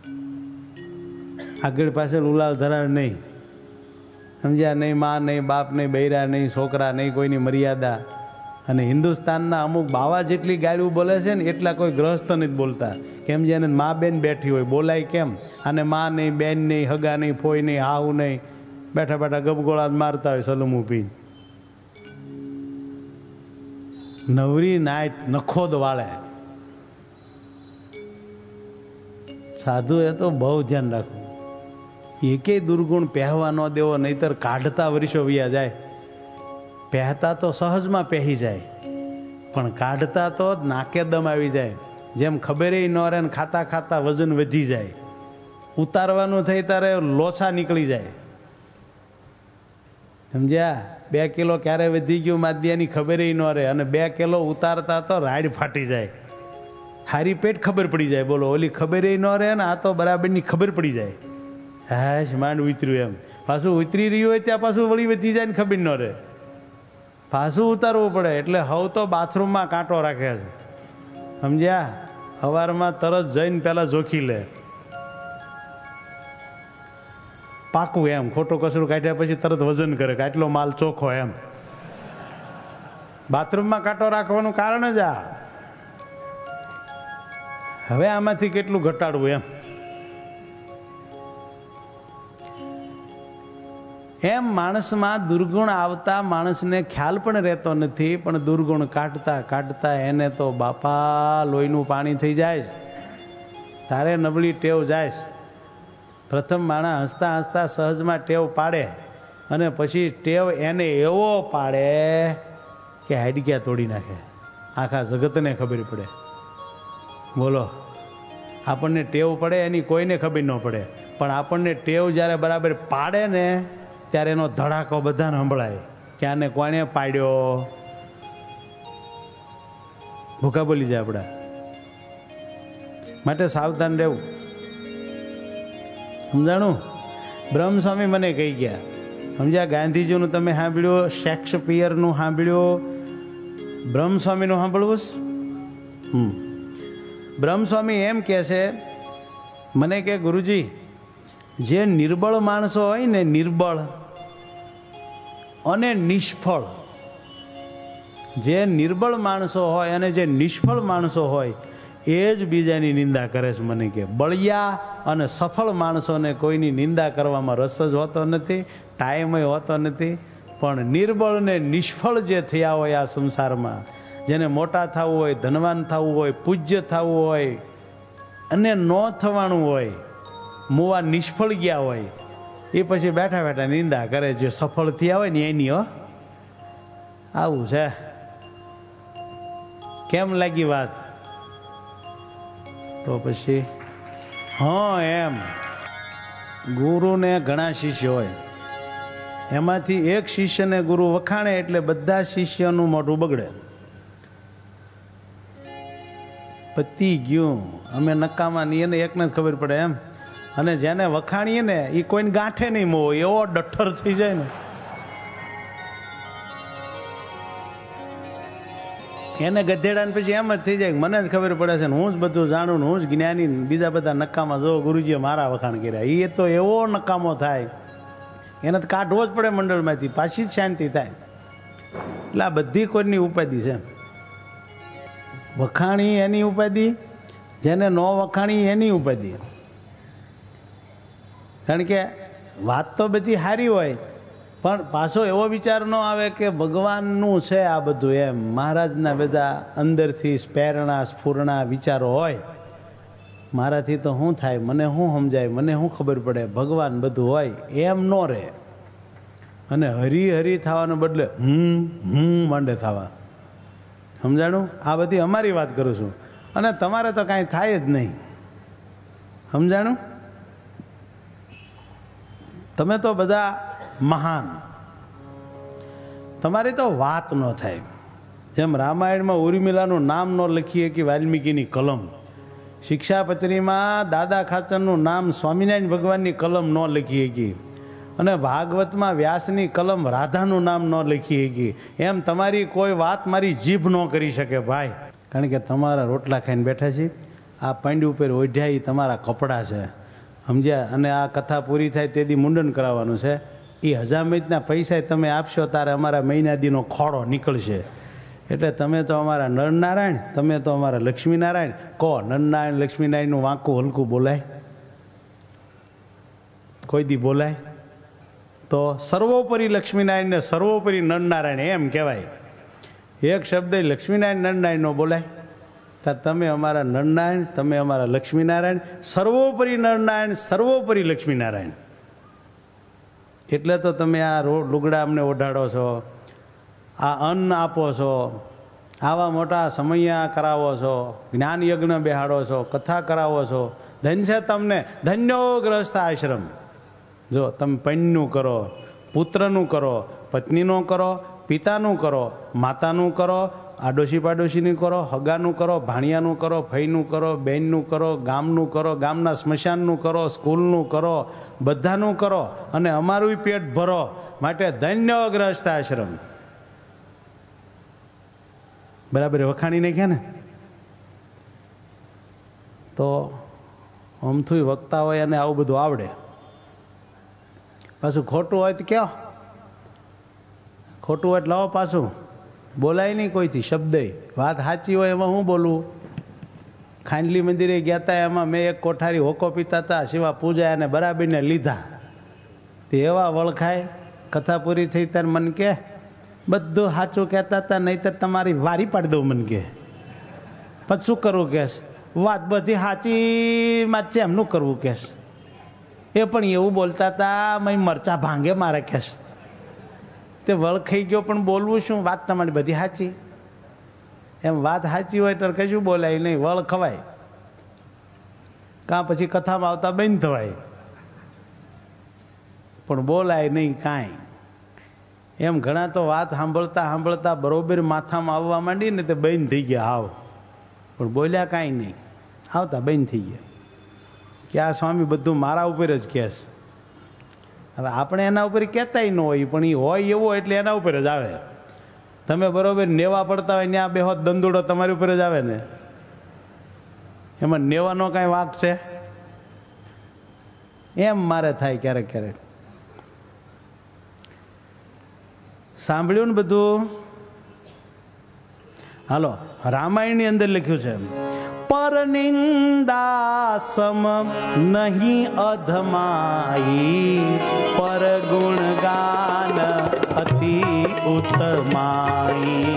આગળ પાછળ ઉલાલ ધરાળ નહીં, સમજ્યા? નહીં માં, નહીં બાપ, નહીં બૈરા, નહીં છોકરા, નહીં કોઈની મર્યાદા. અને હિન્દુસ્તાનના અમુક બાવા જેટલી ગાળું બોલે છે ને એટલા કોઈ ગ્રહસ્થ નથી બોલતા. કેમ? જેને મા બેન બેઠી હોય બોલાય કેમ? અને માં નહીં, બેન નહીં, હગા નહીં, ફોઈ નહીં, હાવ નહીં, બેઠા બેઠા ગબગોળા મારતા હોય સલમું પી. નવરી નાયત નખોદ વાળે. સાધુ એ તો બહુ ધ્યાન રાખવું. એકેય દુર્ગુણ પહેવા ન દેવો, નહીતર કાઢતા વર્ષો વ્યા જાય. પહેતા તો સહજમાં પહેરી જાય, પણ કાઢતા તો નાકે દમ આવી જાય. જેમ ખબરે ન રહે ને ખાતા ખાતા વજન વધી જાય. ઉતારવાનું થઈ ત્યારે લોચા નીકળી જાય. સમજ્યા? બે કિલો ક્યારે વધી ગયું માદિયાની ખબર ન રહે, અને બે કિલો ઉતારતા તો રાડ ફાટી જાય. હારી પેટ ખબર પડી જાય. બોલો, ઓલી ખબર ન રહે ને આ તો બરાબરની ખબર પડી જાય. હાશ માંડ ઉતર્યું એમ. પાછું ઉતરી રહ્યું હોય ત્યાં પાછું વળી વધી જાય ને ખબર ન રહે, પાછું ઉતારવું પડે. એટલે હવે તો બાથરૂમમાં કાંટો રાખે છે. સમજ્યા? સવારમાં તરત જઈને પેલા જોખી લે, પાકું એમ. ખોટું કચરું કાઢ્યા પછી તરત વજન કરે કે આટલો માલ ચોખ્ખો એમ. બાથરૂમમાં કાંટો રાખવાનું કારણ જ આ. હવે આમાંથી કેટલું ઘટાડવું એમ. એમ માણસમાં દુર્ગુણ આવતા માણસને ખ્યાલ પણ રહેતો નથી, પણ દુર્ગુણ કાઢતા કાઢતા એને તો બાપા લોહીનું પાણી થઈ જાય, તારે નબળી ટેવ જાય. પ્રથમ માણસ હસતા હસતા સહજમાં ટેવ પાડે અને પછી ટેવ એને એવો પાડે કે હાડક્યા તોડી નાખે, આખા જગતને ખબર પડે. બોલો, આપણને ટેવ પડે એની કોઈને ખબર ન પડે, પણ આપણને ટેવ જ્યારે બરાબર પાડે ને ત્યારે એનો ધડાકો બધાને સંભળાય કે આને કોણે પાડ્યો. ભૂખા બોલી જાય આપણા માટે સાવધાન રહેવું. સમજાણું? બ્રહ્મસ્વામી મને કહી ગયા, સમજ્યા? ગાંધીજીનું તમે સાંભળ્યું, શેક્સપિયરનું સાંભળ્યું, બ્રહ્મસ્વામીનું સાંભળવું? હમ બ્રહ્મસ્વામી એમ કહે છે મને કે ગુરુજી, જે નિર્બળ માણસો હોય ને, નિર્બળ અને નિષ્ફળ, જે નિર્બળ માણસો હોય અને જે નિષ્ફળ માણસો હોય એ જ બીજાની નિંદા કરે છે. મને કે બળિયા અને સફળ માણસોને કોઈની નિંદા કરવામાં રસ જ હોતો નથી, ટાઈમય હોતો નથી. પણ નિર્બળ ને નિષ્ફળ જે થયા હોય આ સંસારમાં, જેને મોટા થવું હોય, ધનવાન થવું હોય, પૂજ્ય થવું હોય અને ન થવાનું હોય, મુવા નિષ્ફળ ગયા હોય, એ પછી બેઠા બેઠા નિંદા કરે. જે સફળ થયા હોય ને એની. હો, આવું છે. કેમ લાગી વાત? તો પછી હા, એમ ગુરુને ઘણા શિષ્ય હોય, એમાંથી એક શિષ્યને ગુરુ વખાણે એટલે બધા શિષ્યનું મોઢું બગડે. પતી ગયું, અમે નકામા ની, એને એકને જ ખબર પડે એમ. અને જેને વખાણીએ ને એ કોઈને ગાંઠે નહીં મોવો, એવો ડઠ્ઠર થઈ જાય ને, એને ગધેડાને પછી એમ જ થઈ જાય મને જ ખબર પડે છે ને હું જ બધું જાણું ને હું જ જ્ઞાની, બીજા બધા નકામા. જો ગુરુજીએ મારા વખાણ કર્યા, એ તો એવો નકામો થાય, એને તો કાઢવો જ પડે મંડળમાંથી, પાછી જ શાંતિ થાય. એટલે આ બધી કોઈની ઉપાધિ છે. વખાણી એની ઉપાધિ, જેને ન વખાણી એની ઉપાધિ. કારણ કે વાત તો બધી સારી હોય, પણ પાછો એવો વિચાર ન આવે કે ભગવાનનું છે આ બધું. એમ મહારાજના બધા અંદરથી પ્રેરણા સ્ફૂર્ણા વિચારો હોય, મારાથી તો શું થાય, મને શું સમજાય, મને શું ખબર પડે, ભગવાન બધું હોય એમ ન રહે. અને હરી હરી થવાને બદલે હું હું માંડે થવા. સમજાણું? આ બધી અમારી વાત કરું છું, અને તમારે તો કાંઈ થાય જ નહીં. સમજાણું? તમે તો બધા મહાન, તમારી તો વાત ન થાય. જેમ રામાયણમાં ઉર્મિલાનું નામ ન લખીએ કે વાલ્મીકીની કલમ, શિક્ષાપત્રીમાં દાદા ખાચરનું નામ સ્વામિનારાયણ ભગવાનની કલમ ન લખી શકી, અને ભાગવતમાં વ્યાસની કલમ રાધાનું નામ ન લખી શકી, એમ તમારી કોઈ વાત મારી જીભ ન કરી શકે ભાઈ. કારણ કે તમારા રોટલા ખાઈને બેઠા છીએ, આ પાંડી ઉપર ઓઢ્યા એ તમારા કપડાં છે. સમજ્યા? અને આ કથા પૂરી થાય તેથી મુંડન કરાવવાનું છે. એ હજામતના પૈસા તમે આપશો તારે અમારા મહિનાદીનો ખોડો નીકળશે. એટલે તમે તો અમારા નરનારાયણ, તમે તો અમારા લક્ષ્મીનારાયણ. કહો, નરનારાયણ લક્ષ્મીનારાયણનું વાંકું હલકું બોલાય? કોઈ દી બોલાય? તો સર્વોપરી લક્ષ્મીનારાયણ ને સર્વોપરી નરનારાયણ એમ કહેવાય. એક શબ્દ લક્ષ્મીનારાયણ નરનારાયણ નો બોલાય? ત્યારે તમે અમારા નરનારાયણ, તમે અમારા લક્ષ્મીનારાયણ, સર્વોપરી નરનારાયણ, સર્વોપરી લક્ષ્મીનારાયણ. એટલે તો તમે આ લુગડા અમને ઓઢાડો છો, આ અન્ન આપો છો, આવા મોટા સમયા કરાવો છો, જ્ઞાન યજ્ઞ બેહાડો છો, કથા કરાવો છો. ધન્ય છે તમને, ધન્યો ગ્રસ્ત આશ્રમ. જો તમે પૈણનું કરો, પુત્રનું કરો, પત્નીનું કરો, પિતાનું કરો, માતાનું કરો, આડોશી પાડોશીનું કરો, હગાનું કરો, ભાણિયાનું કરો, ફઈનું કરો, બહેનનું કરો, ગામનું કરો, ગામના સ્મશાનનું કરો, સ્કૂલનું કરો, બધાનું કરો, અને અમારું પેટ ભરો. માટે ધન્ય ગ્રસ્ત આશ્રમ. બરાબર વખાણી નાખ્યા ને? તો આમથું વક્તા હોય અને આવું બધું આવડે. પાછું ખોટું હોય તો કયો, ખોટું હોય એટલે લાવો, પાછું બોલાય નહીં કોઈથી શબ્દ. વાત સાચી હોય એમાં હું બોલવું? ખાંડલી મંદિરે ગયા હતા, એમાં મેં એક કોઠારી હોકો પીતા હતા, શિવા પૂજા અને બરાબરને લીધા, તે એવા વળખાય કથા પૂરી થઈ ત્યારે મન કે બધું સાચું કહેતા હતા, નહીં તો તમારી વારી પાડી દઉં મન કે. પછી શું કરવું કે વાત બધી સાચીમાં છે એમનું કરવું કે એ પણ એવું બોલતા હતા મેં મરચા ભાંગે મારે કે તે વળ ખાઈ ગયો પણ બોલવું શું, વાત તમારી બધી સાચી. એમ વાત સાચી હોય તો કશું બોલાય નહીં, વળ ખવાય કાં પછી કથામાં આવતા બંધ થવાય પણ બોલાય નહીં કાંઈ. એમ ઘણા તો વાત સાંભળતા સાંભળતા બરોબર માથામાં આવવા માંડી ને તે બંધ થઈ ગયા આવ, પણ બોલ્યા કાંઈ નહીં, આવતા બંધ થઈ ગયા કે આ સ્વામી બધું મારા ઉપર જ કહે છે. હવે આપણે એના ઉપર કહેતાય ન હોય પણ એ હોય એવો એટલે એના ઉપર જ આવે. તમે બરોબર નેવા પડતા હોય ત્યાં બે હોત દંદુડો તમારી ઉપર જ આવે ને, એમાં નેવાનો કાંઈ વાંક છે? એમ મારે થાય ક્યારેક ક્યારેક. સાંભળ્યું ને બધું? હાલો, રામાયણની અંદર લખ્યું છે પર નિંદા સમ નહીં અધમાઈ, પર ગુણ ગાન અતિ ઉત્તમાઈ.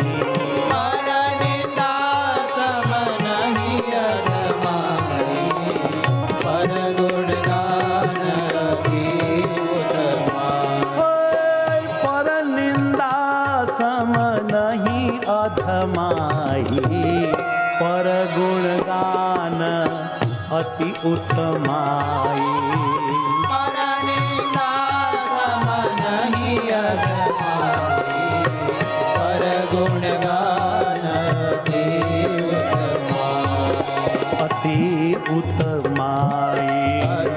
પર ગુણ ગાન અતિ ઉત્તમાઈ. પર ગુણ ગાન અતિ ઉત્તમાઈ.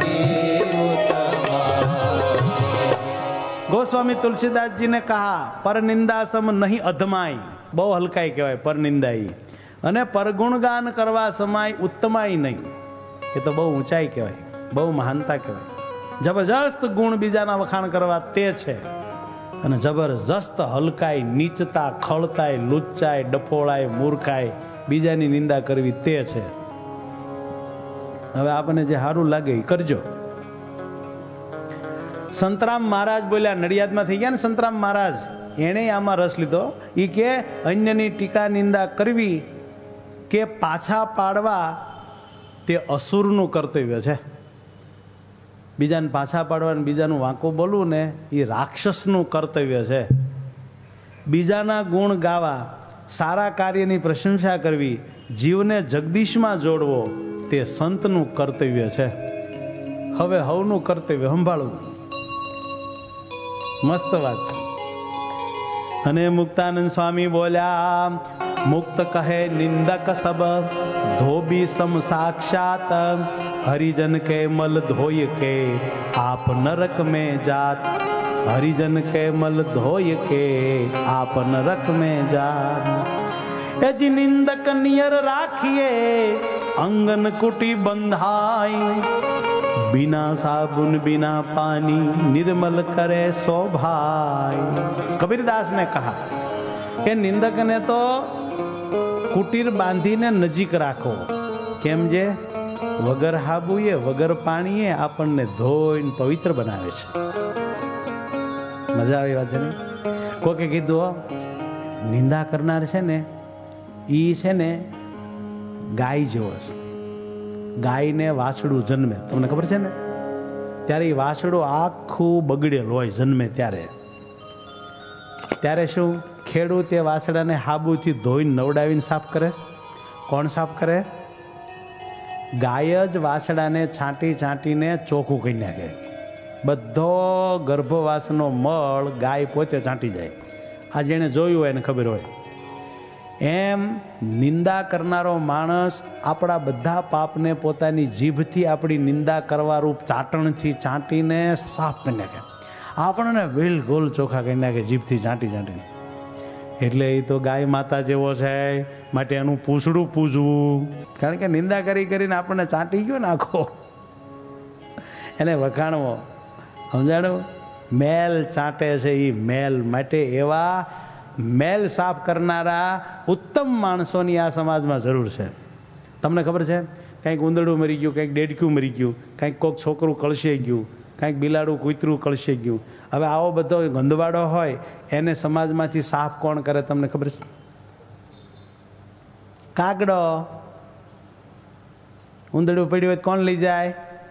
गोस्वामी तुलसीदास जी ने कहा पर निंदा सम नहीं अधमाई, બહુ હલકાઈ કહેવાય પર નિંદાઈ, અને પરગુણ ગાન કરવા સમાય ઉત્તમાઈ નહીં, એ તો બહુ ઊંચાઈ કહેવાય, બહુ મહાનતા કહેવાય. જબરજસ્ત ગુણ બીજાના વખાણ કરવા તે છે, અને જબરજસ્ત હલકાઈ નીચતા ખળતાય લુચ્ચાય ડફોળાય મૂર્ખાય બીજાની નિંદા કરવી તે છે. હવે આપણને જે સારું લાગે એ કરજો. સંતરામ મહારાજ બોલ્યા, નડિયાદમાં થઈ ગયા ને સંતરામ મહારાજ, એણે આમાં રસ લીધો. એ કે અન્યની ટીકા નિંદા કરવી કે પાછા પાડવા તે અસુરનું કર્તવ્ય છે. બીજાને પાછા પાડવા ને બીજાનું વાંકું બોલવું ને એ રાક્ષસનું કર્તવ્ય છે. બીજાના ગુણ ગાવા, સારા કાર્યની પ્રશંસા કરવી, જીવને જગદીશમાં જોડવો તે સંતનું કર્તવ્ય છે. હવે હવનું કર્તવ્ય સંભાળવું. મસ્ત વાત છે. અને મુક્તાનંદ સ્વામી બોલ્યા, મુક્ત કહે નિંદક સબ ધોબી સમ સાક્ષાત, હરિજન કે મલ ધોય કે આપ નરક में जात. હરિજન કે મલ ધોય કે આપ નરક में जात. એ જી નિંદક નિયર રાખીએ અંગન કુટી બંધાય, बिना साबुन बिना पानी निर्मल करे सो भाई. कबीरदास ने कहा कि निंदक ने तो कुटीर बांधीने नजीक રાખો. કેમ જે વગર હાબુએ વગર પાણીએ આપણને ધોઈને પવિત્ર બનાવે છે. મજા આવી વાત છે ને? કોકે કીધું નિંદા કરનાર છે ને ઈ છે ને ગાય જેવો છે. ગાયને વાછડું જન્મે, તમને ખબર છે ને, ત્યારે એ વાછડું આખું બગડેલું હોય જન્મે ત્યારે. ત્યારે શું ખેડૂત એ વાછડાને હાબુથી ધોઈને નવડાવીને સાફ કરે. કોણ સાફ કરે? ગાય જ વાછડાને છાંટી છાંટીને ચોખ્ખું કરી નાખે. બધો ગર્ભવાસનો મળ ગાય પોતે છાંટી જાય. આ જેને જોયું હોય એને ખબર હોય. એમ નિંદા કરનારો માણસ આપણા બધા પાપને પોતાની જીભથી આપણી નિંદા કરવા રૂપ ચાટણથી ચાટીને સાફ કરી નાખે. આપણને બિલકુલ ચોખ્ખા કરી નાખે જીભથી ચાટી ચાટીને. એટલે એ તો ગાય માતા જેવો છે, માટે એનું પૂછડું પૂજવું. કારણ કે નિંદા કરી કરીને આપણને ચાટી ગયો ને આખો, એને વખાણવો. સમજાણું? મેલ ચાટે છે એ મેલ, માટે એવા મેલ સાફ કરનારા ઉત્તમ માણસોની આ સમાજમાં જરૂર છે. તમને ખબર છે, કંઈક ઉંદરડું મરી ગયું, કંઈક ડેડક્યું મરી ગયું, કંઈક કોઈક છોકરું કળશાઈ ગયું, કાંઈક બિલાડું કૂતરું કળશી ગયું. હવે આવો બધો ગંદવાડો હોય એને સમાજમાંથી સાફ કોણ કરે તમને ખબર છે? કાગડો. ઉંદરડું પડ્યું હોય કોણ લઈ જાય?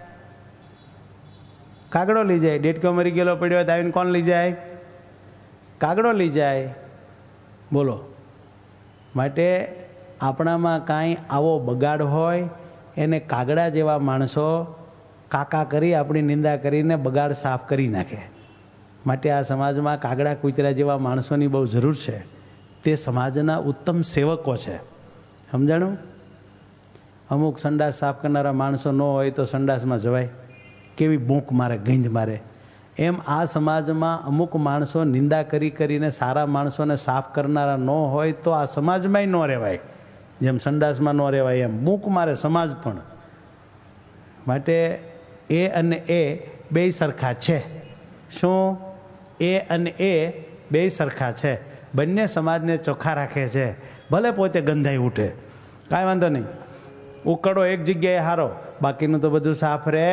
કાગડો લઈ જાય. ડેટકો મરી ગયેલો પડ્યો હોય તો આવીને કોણ લઈ જાય? કાગડો લઈ જાય. બોલો. માટે આપણામાં કાંઈ આવો બગાડ હોય એને કાગડા જેવા માણસો કાકા કરી આપણી નિંદા કરીને બગાડ સાફ કરી નાખે. માટે આ સમાજમાં કાગડા કૂતરા જેવા માણસોની બહુ જરૂર છે. તે સમાજના ઉત્તમ સેવકો છે. સમજાણું? અમુક સંડાસ સાફ કરનારા માણસો ન હોય તો સંડાસમાં જવાય, કેવી બૂંક મારે, ગંધ મારે. એમ આ સમાજમાં અમુક માણસો નિંદા કરી કરીને સારા માણસોને સાફ કરનારા ન હોય તો આ સમાજમાંય ન રહેવાય. જેમ સંડાસમાં ન રહેવાય એમ બૂંક મારે સમાજ પણ. માટે એ અને એ બે સરખા છે. શું? એ અને એ બે સરખા છે. બંને સમાજને ચોખ્ખા રાખે છે. ભલે પોતે ગંધાઈ ઉઠે, કાંઈ વાંધો નહીં. ઉકળો એક જગ્યાએ હારો, બાકીનું તો બધું સાફ રહે.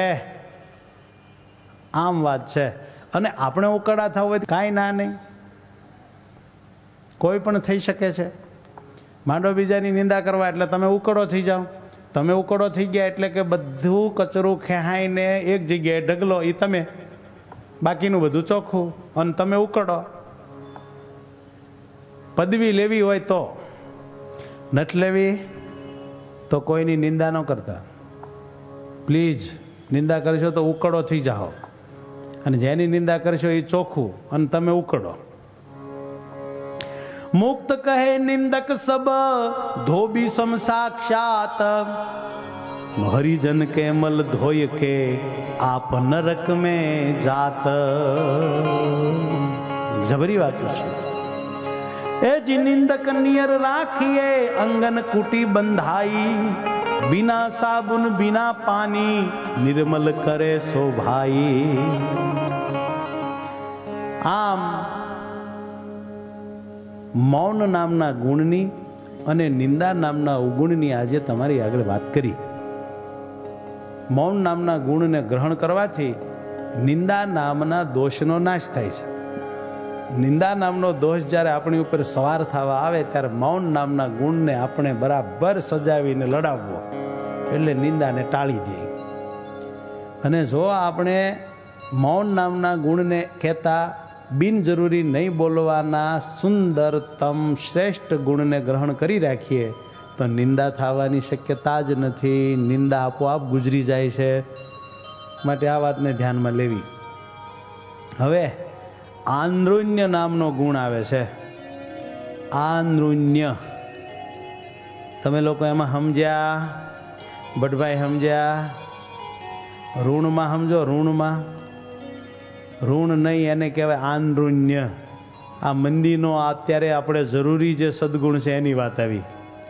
આમ વાત છે. અને આપણે ઉકળા થવું હોય કાંઈ ના નહીં, કોઈ પણ થઈ શકે છે. માંડો બીજાની નિંદા કરવા એટલે તમે ઉકળો થઈ જાઓ. તમે ઉકળો થઈ ગયા એટલે કે બધું કચરું ખેહાઈને એક જગ્યાએ ઢગલો, એ તમે, બાકીનું બધું ચોખ્ખું અને તમે ઉકળો. પદવી લેવી હોય તો, નટ લેવી તો કોઈની નિંદા ન કરતા. પ્લીઝ, નિંદા કરશો તો ઉકળો થઈ જાઓ. અને જેની નિંદા કરશો એ ચોખ્ખું અને તમે ઉકળો. મુક્ત કહે નિંદક સબ ધોબી સમ સાક્ષાત, હરિજન કે મલ ધોય કે આપ નરક में જાત. જબરી વાત છે. એ જી નિંદક નિયર રાખીએ અંગન કુટી બંધાઈ, बिना साबुन बिना पानी निर्मल करे सो भाई. આમ મૌન નામના ગુણની અને નિંદા નામના અવગુણની આજે તમારી આગળ વાત કરી. મૌન નામના ગુણને ગ્રહણ કરવાથી નિંદા નામના દોષનો નાશ થાય છે. નિંદા નામનો દોષ જ્યારે આપણી ઉપર સવાર થવા આવે ત્યારે મૌન નામના ગુણને આપણે બરાબર સજાવીને લડાવવો, એટલે નિંદાને ટાળી દે. અને જો આપણે મૌન નામના ગુણને કહેતા બિનજરૂરી નહીં બોલવાના સુંદરતમ શ્રેષ્ઠ ગુણને ગ્રહણ કરી રાખીએ તો નિંદા થવાની શક્યતા જ નથી. નિંદા આપોઆપ ગુજરી જાય છે. માટે આ વાતને ધ્યાનમાં લેવી. હવે આનૃન્ય નામનો ગુણ આવે છે. આનૃન્ય તમે લોકો એમાં સમજ્યા? ભટ્ટભાઈ સમજ્યા? ઋણમાં સમજો. ઋણમાં ઋણ નહીં, એને કહેવાય આનૃન્ય. આ મંદીનો અત્યારે આપણે જરૂરી જે સદગુણ છે એની વાત આવી.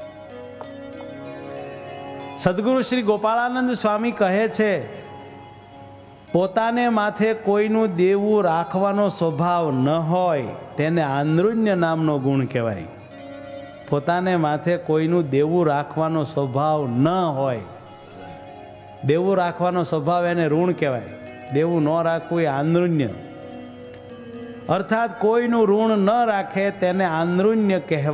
સદગુરુ શ્રી ગોપાળાનંદ સ્વામી કહે છે, પોતાને માથે કોઈનું દેવું રાખવાનો સ્વભાવ ન હોય તેને આનૃન્ય નામનો ગુણ કહેવાય. પોતાને માથે કોઈનું દેવું રાખવાનો સ્વભાવ ન હોય, દેવું રાખવાનો સ્વભાવ એને ઋણ કહેવાય. દેવું ન રાખવું એ આનૃન્ય. અર્થાત કોઈનું ઋણ ન રાખે તેને આનૃન્ય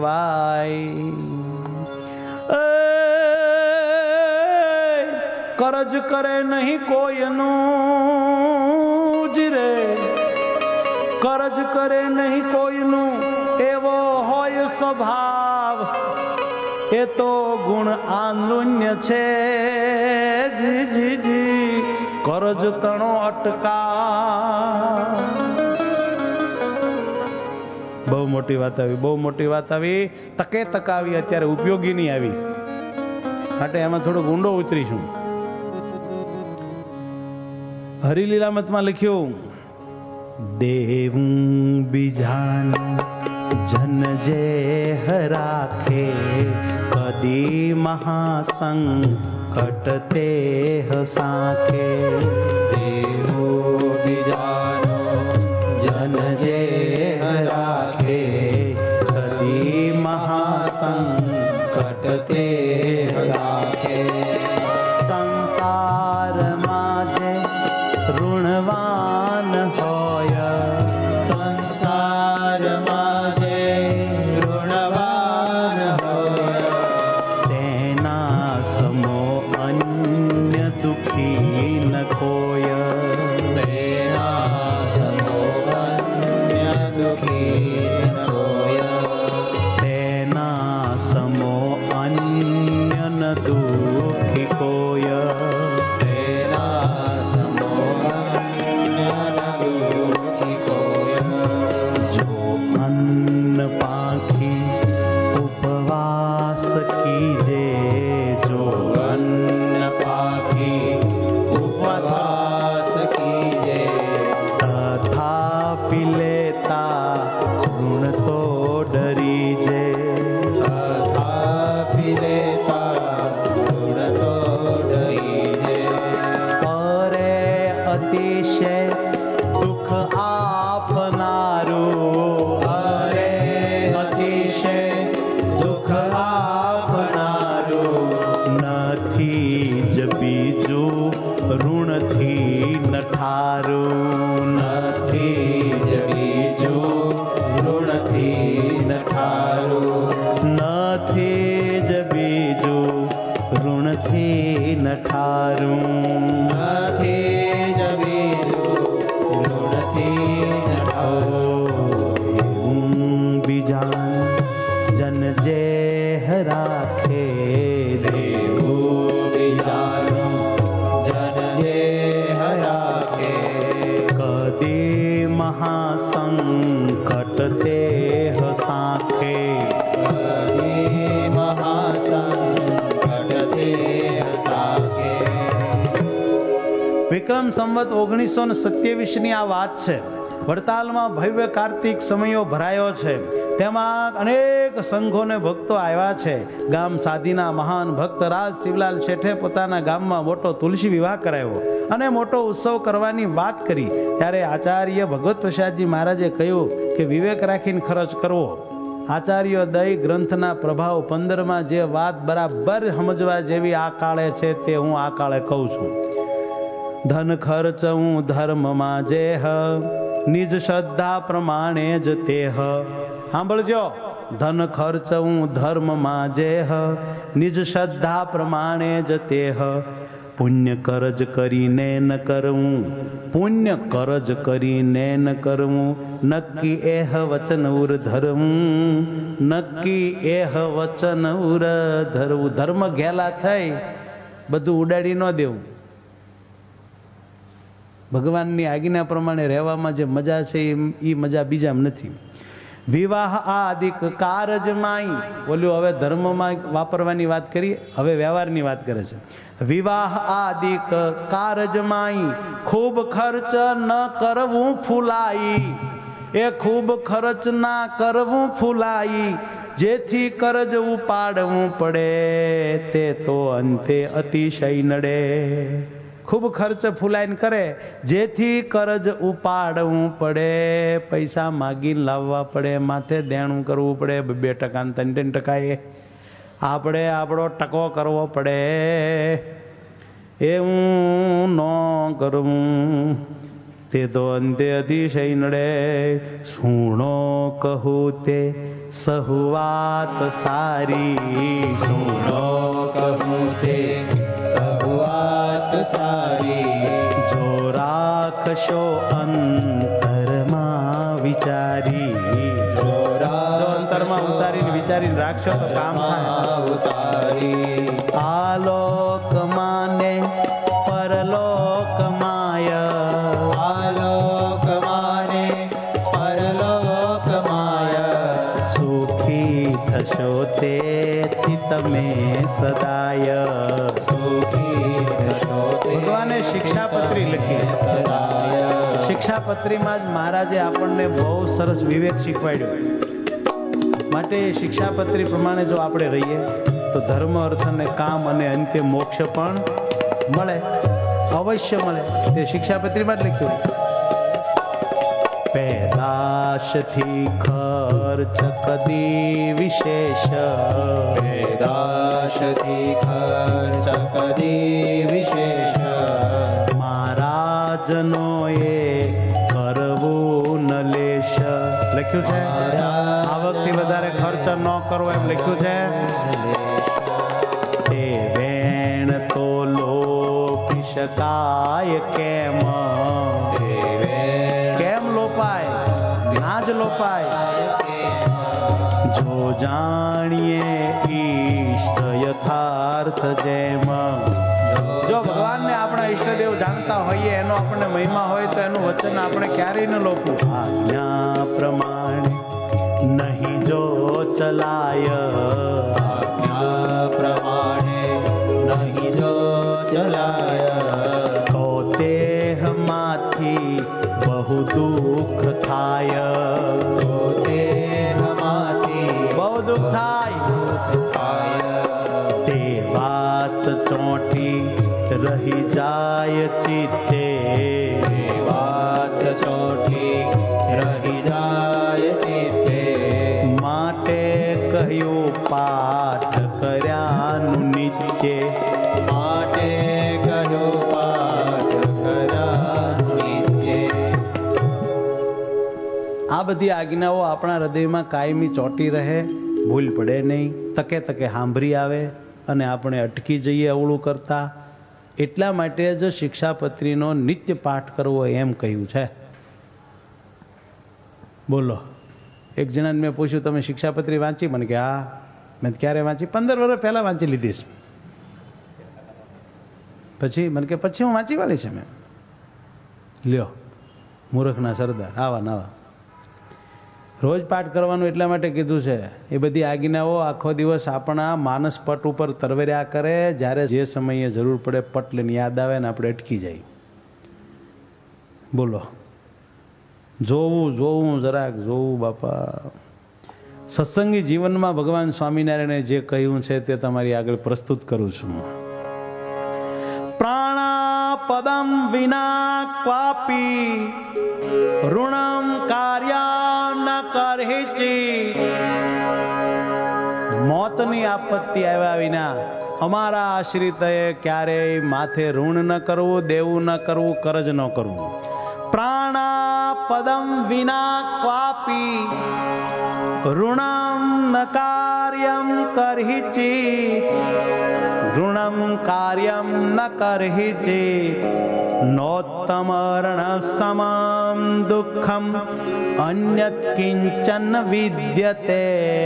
કહેવાય. કરજ કરે નહીં કોઈનું જ રે, કરજ કરે નહીં કોઈનું એવો હોય સ્વભાવ, એ તો ગુણ આનૃન્ય છે. જી જી જી કરજ તણો અટકા. બહુ મોટી વાત આવી, બહુ મોટી વાત આવી. તકે તકાવી અત્યારે ઉપયોગી નહીં આવી, માટે એમાં થોડો ગુંડો ઉતરીશું. હરિલીલામતમાં લખ્યું, દેવું બીજાનું જન જે રાખે, કદી મહાસંકટ તે સાખે. દેવો બીજાનો જન જે રાખે, કદી મહાસંકટ તે સાખે. સંસારમાં જે ઋણવા બીજું ઋણથી ન ઠારું, નથી જ બીજું ઋણથી ન ઠારું, નથી જ બીજું ઋણથી ન ઠારું. બીજા જન જે રાખે દેવું બીજાનું જન જે રાખે, કદી મહાસંકટ તે સાખે, કદી મહાસંકટ તે સાખે. વિક્રમ સંવત ઓગણીસો ને સત્યાવીસ ની આ વાત છે. વડતાલમાં ભવ્ય કાર્તિક સમયો ભરાયો છે. તેમાં અનેક સંઘોને ભક્તો આવ્યા છે. ગામ સાધીના મહાન ભક્ત રાજ શિવલાલ શેઠે પોતાના ગામમાં મોટો તુલસી વિવાહ કરાવ્યો અને મોટો ઉત્સવ કરવાની વાત કરી. ત્યારે આચાર્ય ભગવત પ્રસાદજી મહારાજે કહ્યું કે વિવેક રાખીને ખર્ચ કરવો. આચાર્ય દય ગ્રંથના પ્રભાવ પંદરમાં જે વાત બરાબર સમજવા જેવી આ કાળે છે તે હું આ કાળે કહું છું. ધન ખર્ચવું ધર્મમાં જેહ, નિજ શ્રદ્ધા પ્રમાણે જ તેહ. સાંભળજો, ધન ખર્ચવું ધર્મમાં જેહ, નિજ શ્રદ્ધા પ્રમાણે જ તેહ. પુણ્ય કરજ કરીને ન કરવું, પુણ્ય કરજ કરીને ન કરવું, નક્કી એહ વચન ઉર ધરવું, નક્કી એહ વચન ઉર ધરવું. ધર્મ ઘેલા થઈ બધું ઉડાડી ન દેવું. ભગવાનની આજ્ઞા પ્રમાણે રહેવામાં જે મજા છે એ મજા બીજામાં નથી. વિવાહ આદિક કારજમાં, બોલ્યું હવે ધર્મમાં વાપરવાની વાત કરી, હવે વ્યવહારની વાત કરે છે. વિવાહ આદિક કારજમાં ખૂબ ખર્ચ ન કરવું ફૂલાઈ, એ ખૂબ ખર્ચ ના કરવું ફૂલાઈ, જેથી કરજ ઉપાડવું પડે તે તો અંતે અતિશય નડે. ખૂબ ખર્ચ ફૂલાઈને કરે જેથી કરજ ઉપાડવું પડે, પૈસા માગીને લાવવા પડે, માથે દેણું કરવું પડે, બે ટકા ને ત્રણ ત્રણ ટકા એ આપણે આપણો ટકો કરવો પડે. એવું ન કરવું તે તો અંતે અતિશય નડે. સુણો કહું તે સહુવાત સારી, સુણો કહું તે સહુવાત સારી, જો રાખશો અંતરમાં વિચારી, જો અંતરમાં ઉતારીને વિચારીને રાખશો તો કામ થાય. ઉતારી આલોકમાં ને પરલોકમાય, આલોકમાં ને પરલોકમાય, સુખી થશો તેથી તમે સદાય. ભગવાને શિક્ષાપત્રી લખી. શિક્ષાપત્રીમાં જ મહારાજે આપણને બહુ સરસ વિવેક શીખવાડ્યો. માટે શિક્ષાપત્રી પ્રમાણે જો આપણે રહીએ તો ધર્મ અર્થ અને કામ અને અંતે મોક્ષ પણ મળે, અવશ્ય મળે. તે શિક્ષાપત્રીમાં જ લખ્યું. પેદાશથી ખર્ચ કદી વિશેષ, પેદાશથી ખર્ચ કદી વિશેષ, મહારાજનો એ કરવું ન લેશ. લખ્યું છે આવકથી વધારે ખર્ચ ન કરવો એમ લખ્યું છે. તે વેણ તો લોપી શકાય કેમ, કેમ લોપાય, ના જ લોપાય. જો જાણીએ ઈષ્ટ યથાર્થ જેમ, જો ભગવાનને આપણા ઈષ્ટદેવ જાણતા હોઈએ, એનો આપણને મહિમા હોય તો એનું વચન આપણે ક્યારેય ન લોપવું. આજ્ઞા પ્રમાણે નહીં જો ચલાય, આજ્ઞા પ્રમાણે નહીં જો ચલાય, તો દેહમાંથી બહુ દુઃખ થાય, તો દેહમાંથી બહુ દુઃખ થાય. તે વાત ચોંટી રહી જાય ચિત્તે, વાત ચોટી રહી જાય ચિત્તે, માટે કહ્યું પાઠ કર્યાનું નિત્ય, માટે કહ્યું પાઠ કર્યાનું નિત્ય. આ બધી આજ્ઞાઓ આપણા હૃદયમાં કાયમી ચોંટી રહે, ભૂલ પડે નહીં, તકે તકે સાંભળી આવે અને આપણે અટકી જઈએ અવળું કરતા. એટલા માટે જ શિક્ષાપત્રીનો નિત્ય પાઠ કરવો એમ કહ્યું છે. બોલો, એક જણાને મેં પૂછ્યું તમે શિક્ષાપત્રી વાંચી? મને કે હા. મેં ક્યારે વાંચી? પંદર વર્ષ પહેલાં વાંચી લીધીશ. પછી મને કે પછી હું વાંચી વાળી છે. મેં લ્યો, મૂર્ખના સરદાર આવા નવા. રોજ પાઠ કરવાનું એટલા માટે કીધું છે. એ બધી આજ્ઞાઓ આખો દિવસ આપણા માનસ પટ ઉપર તરવર્યા કરે. જ્યારે જે સમયે જરૂર પડે પટ લઈને યાદ આવે ને આપણે અટકી જાય. બોલો, જોવું જોવું જરાક જોવું બાપા. સત્સંગી જીવનમાં ભગવાન સ્વામિનારાયણે જે કહ્યું છે તે તમારી આગળ પ્રસ્તુત કરું છું. પ્રાણાપદમ વિના ક્વાપી ઋણમ કાર્યા ન કરહિચિ. મોતની આપત્તિ આવ્યા વિના અમારા આશ્રિતએ ક્યારેય માથે ઋણ ન કરવું, દેવું ન કરવું, કરજ ન કરવું. પ્રાણાપદમ વિના ક્વાપી ઋણમ ન કાર્યમ કરહિચિ. ઋણમ કાર્યમ ન કરહિચિ. નોત્તમર્ણ સમમ દુઃખમ અન્યત કિંચન વિદ્યતે.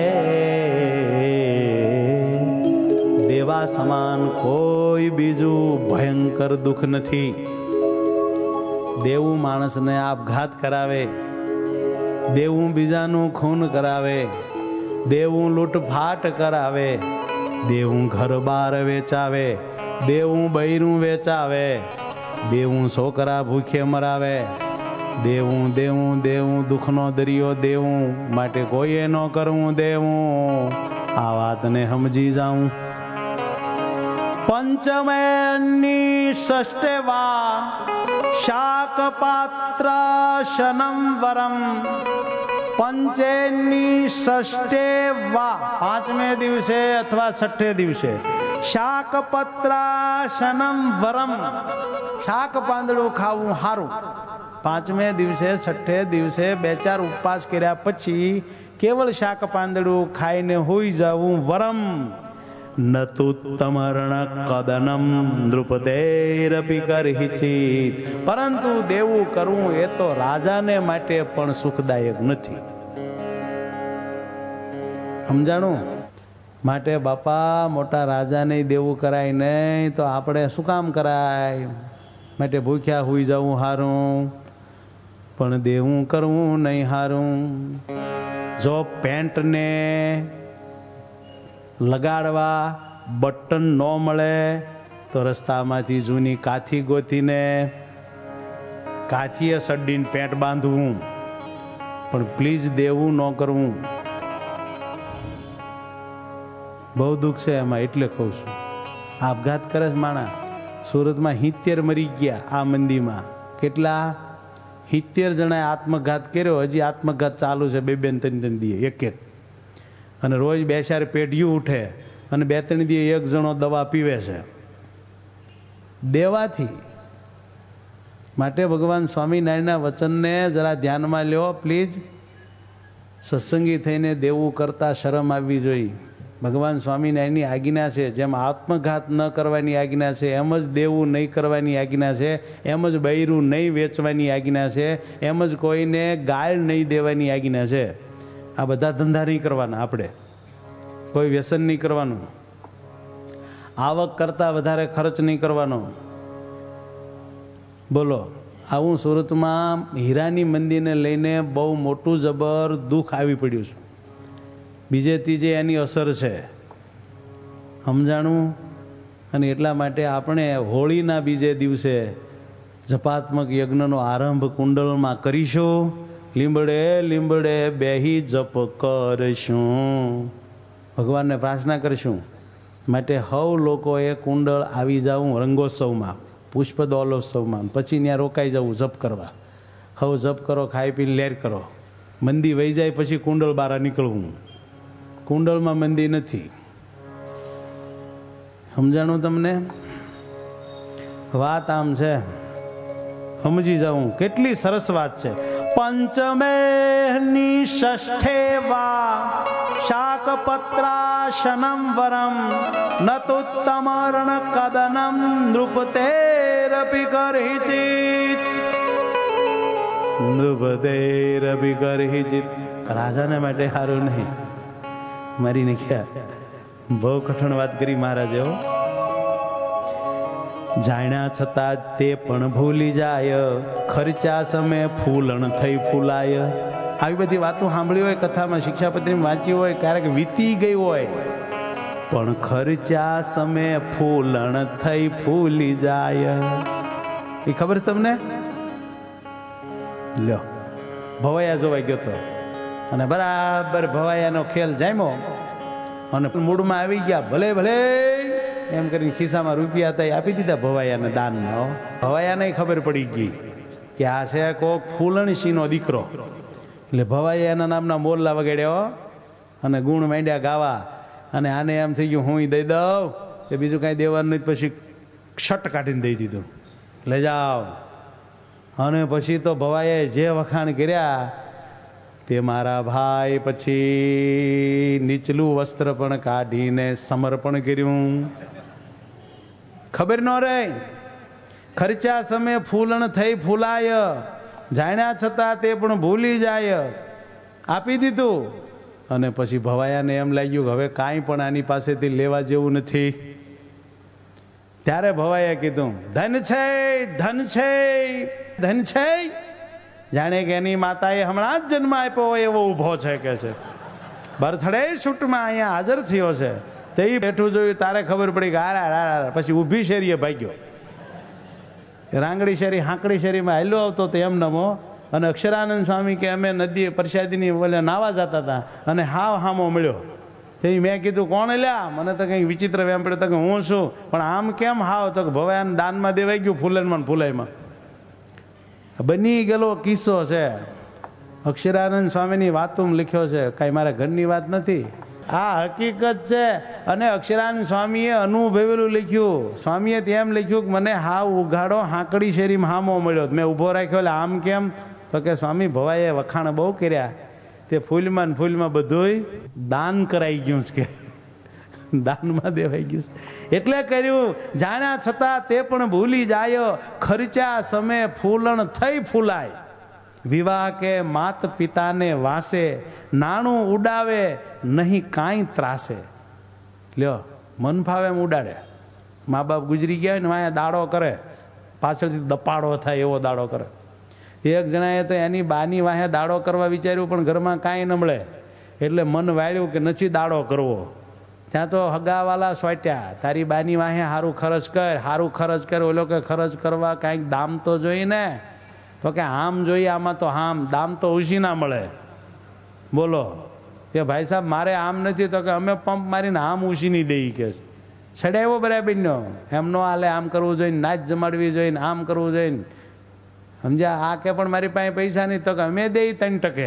દેવા સમાન કોઈ બીજું ભયંકર દુઃખ નથી. દેવું માણસને આપઘાત કરાવે, દેવું બીજાનું ખૂન કરાવે, દેવું લૂંટફાટ કરાવે, દેવું ઘર બાર વેચાવે, દેવું બૈરું વેચાવે, દેવું છોકરા ભૂખે મરાવે, દેવું દેવું દેવું દુઃખનો દરિયો દેવું. માટે કોઈએ ન કરવું દેવું. આ વાતને સમજી જાઉં. પંચમેની ષષ્ઠે વા શાક પાત્ર શનમ વરમ. પંચેની ષષ્ઠે વા પાંચમે દિવસે અથવા છઠ્ઠે દિવસે શાક પત્રાશનમ વરમ. શાક પાંદડું ખાવું સારું. પાંચમે દિવસે છઠ્ઠે દિવસે બે ચાર ઉપવાસ કર્યા પછી કેવળ શાક પાંદડું ખાઈને હોઈ જવું વરમ. નતુત્તમર્ણ કદનમ નૃપતેરપી કરહિચિત. પરંતુ દેવું કરવું એ તો રાજાને માટે પણ સુખદાયક નથી. સમજાણું? માટે બાપા મોટા રાજાને દેવું કરાય નહીં તો આપણે શું કામ કરાય? માટે ભૂખ્યા હોઈ જવું સારું, પણ દેવું કરવું નહીં સારું. જો પેન્ટને લગાડવા બટન ન મળે તો રસ્તામાંથી જૂની કાથી ગોતીને કાથીએ સડીને પેન્ટ બાંધવું, પણ પ્લીઝ દેવું ન કરવું. બહુ દુઃખ છે એમાં, એટલે કહું છું. આપઘાત કરે છે માણસ. સુરતમાં સિત્તેર મરી ગયા આ મંદીમાં. કેટલા? સિત્તેર જણાએ આત્મઘાત કર્યો. હજી આત્મઘાત ચાલુ છે. બે બે ત્રણ ત્રણ દીએ એક એક. અને રોજ બે ચાર પેઢીઓ ઉઠે અને બે ત્રણ દીએ એક જણો દવા પીવે છે દેવાથી. માટે ભગવાન સ્વામિનારાયણના વચનને જરા ધ્યાનમાં લ્યો પ્લીઝ. સત્સંગી થઈને દેવું કરતા શરમ આવવી જોઈએ. ભગવાન સ્વામિનારાયણની આજ્ઞા છે. જેમ આત્મઘાત ન કરવાની આજ્ઞા છે, એમ જ દેવું નહીં કરવાની આજ્ઞા છે, એમ જ બૈરું નહીં વેચવાની આજ્ઞા છે, એમ જ કોઈને ગાળ નહીં દેવાની આજ્ઞા છે. આ બધા ધંધા નહીં કરવાના આપણે. કોઈ વ્યસન નહીં કરવાનું. આવક કરતાં વધારે ખર્ચ નહીં કરવાનો. બોલો, આવું સુરતમાં હીરાની મંદીને લઈને બહુ મોટું જબર દુઃખ આવી પડ્યું છે. બીજે ત્રીજે એની અસર છે. સમજાણું? અને એટલા માટે આપણે હોળીના બીજે દિવસે જપાત્મક યજ્ઞનો આરંભ કુંડળમાં કરીશું. લીંબડે લીંબડે બેહી જપ કરશું. ભગવાનને પ્રાર્થના કરશું. માટે હવ લોકોએ કુંડળ આવી જવું રંગોત્સવમાં, પુષ્પદોલોત્સવમાં, પછી ત્યાં રોકાઈ જવું જપ કરવા. હવ જપ કરો, ખાઈ પીને લેર કરો. મંદી વહી જાય પછી કુંડળ બહાર નીકળવું. કુંડળમાં મંદી નથી. સમજાણું તમને? વાત આમ છે, સમજી જાઉં. કેટલી સરસ વાત છે. પંચમે નિષષ્ઠે વા શાકપત્રાશનમ વરમ નતુત્તમર્ણ કદનમ નૃપતેરપી કરહિચિત. નૃપતેરપી કરહિચિત. રાજાને માટે સારું નહીં. મારી નાખ્યા. બહુ કઠણ વાત કરી મહારાજે. જાણ્યા છતાં તે પણ ભૂલી જાય, ખર્ચા સમય ફૂલણ થઈ ફૂલાય. આવી બધી વાતો સાંભળી હોય, કથામાં શિક્ષાપત્રીમાં વાંચી હોય, ક્યારેક વીતી ગઈ હોય, પણ ખર્ચા સમય ફૂલણ થઈ ફૂલી જાય. એ ખબર છે તમને? લ્યો, ભવાયા જોવાઈ ગયો તો અને બરાબર ભવાયાનો ખેલ જામ્યો અને મૂળમાં આવી ગયા. ભલે ભલે એમ કરીને ખિસ્સામાં રૂપિયા હતા એ આપી દીધા ભવાયાને દાનમાં. ભવાયાને ખબર પડી ગઈ કે આ છે કોક ફૂલણસીનો દીકરો. એટલે ભવાયા એના નામના મોરલા વગાડ્યો અને ગુણ માંડ્યા ગાવા. અને આને એમ થઈ ગયું હું દઈ દઉં કે બીજું કાંઈ દેવાનું નહીં. પછી ક્ષટ કાઢીને દઈ દીધું, લઈ જાઓ. અને પછી તો ભવાયાએ જે વખાણ કર્યા તે મારા ભાઈ પછી નીચલું વસ્ત્ર પણ કાઢીને સમર્પણ કર્યું. ખબર ન રહે. ખર્ચા સમય ફૂલણ થઈ ફૂલાય, જાણ્યા છતાં તે પણ ભૂલી જાય. આપી દીધું અને પછી ભવાયાને એમ લાગ્યું કે હવે કાંઈ પણ આની પાસેથી લેવા જેવું નથી. ત્યારે ભવાયાએ કીધું ધન છે, ધન છે, ધન છે. જાણે કે એની માતાએ હમણાં જ જન્મ આપ્યો હોય એવો ઊભો છે કે છે. બર્થડે શૂટમાં અહીંયા હાજર થયો છે. તે બેઠું જોયું તારે ખબર પડી કે હારા હારા. પછી ઊભી શેરીએ ભાગ્યો. રાંગડી શેરી હાંકડી શેરીમાં હાલ્યો આવતો તો એમ નમો. અને અક્ષરાનંદ સ્વામી કે અમે નદી પ્રસાદીની બોલે નાવા જતા હતા અને હાવ હામો મળ્યો. તે મેં કીધું કોણ લ્યા? મને તો કંઈક વિચિત્ર એમ પડ્યો તો કે હું છું, પણ આમ કેમ હાવ? તો કે ભવાયાને દાનમાં દેવાઈ ગયું ફૂલનમાં ફૂલાઈમાં. બની ગયેલો કિસ્સો છે. અક્ષરાનંદ સ્વામીની વાતોમાં લખ્યો છે, કાંઈ મારા ઘરની વાત નથી. આ હકીકત છે. અને અક્ષરાનંદ સ્વામીએ અનુભવેલું લખ્યું. સ્વામીએ તેમ લખ્યું કે મને હાવ ઉઘાડો હાંકડી શેરીમાં હામો મળ્યો. મેં ઊભો રાખ્યો. એટલે આમ કેમ? તો કે સ્વામી ભવાઈએ વખાણ બહુ કર્યા. તે ફૂલમાં ને ફૂલમાં બધુંય દાન કરાઈ ગયું છે કે દાનમાં દેવાઈ ગયું છે. એટલે કર્યું. જાણ્યા છતાં તે પણ ભૂલી જાય, ખર્ચા સમય ફૂલણ થઈ ફૂલાય. વિવાહ કે માત પિતાને વાસે, નાણું ઉડાવે નહીં કાંઈ ત્રાસે. લ્યો, મન ફાવે એમ ઉડાડે. મા બાપ ગુજરી ગયા હોય ને અહીંયા દાડો કરે, પાછળથી દપાડો થાય એવો દાડો કરે. એક જણાએ તો એની બાની વાહે દાડો કરવા વિચાર્યું, પણ ઘરમાં કાંઈ ન મળે એટલે મન વાળ્યું કે નથી દાડો કરવો. ત્યાં તો હગાવાલા સોટ્યા, તારી બાની વાહે સારું ખર્ચ કર, સારું ખર્ચ કર. ઓલો કે ખર્ચ કરવા કાંઈક દામ તો જોઈ ને. તો કે આમ જોઈએ, આમાં તો આમ દામ તો ઉછી ના મળે. બોલો કે ભાઈ સાહેબ મારે આમ નથી. તો કે અમે પંપ મારીને આમ ઉછી નહીં દઈ કે છડાવ્યો બરાબર નો એમ નો હાલે. આમ કરવું જોઈએ, નાચ જમાડવી જોઈએ, આમ કરવું જોઈએ. સમજ્યા? આ કે પણ મારી પાસે પૈસા નહીં. તો કે અમે દઈ ત્રણ ટકે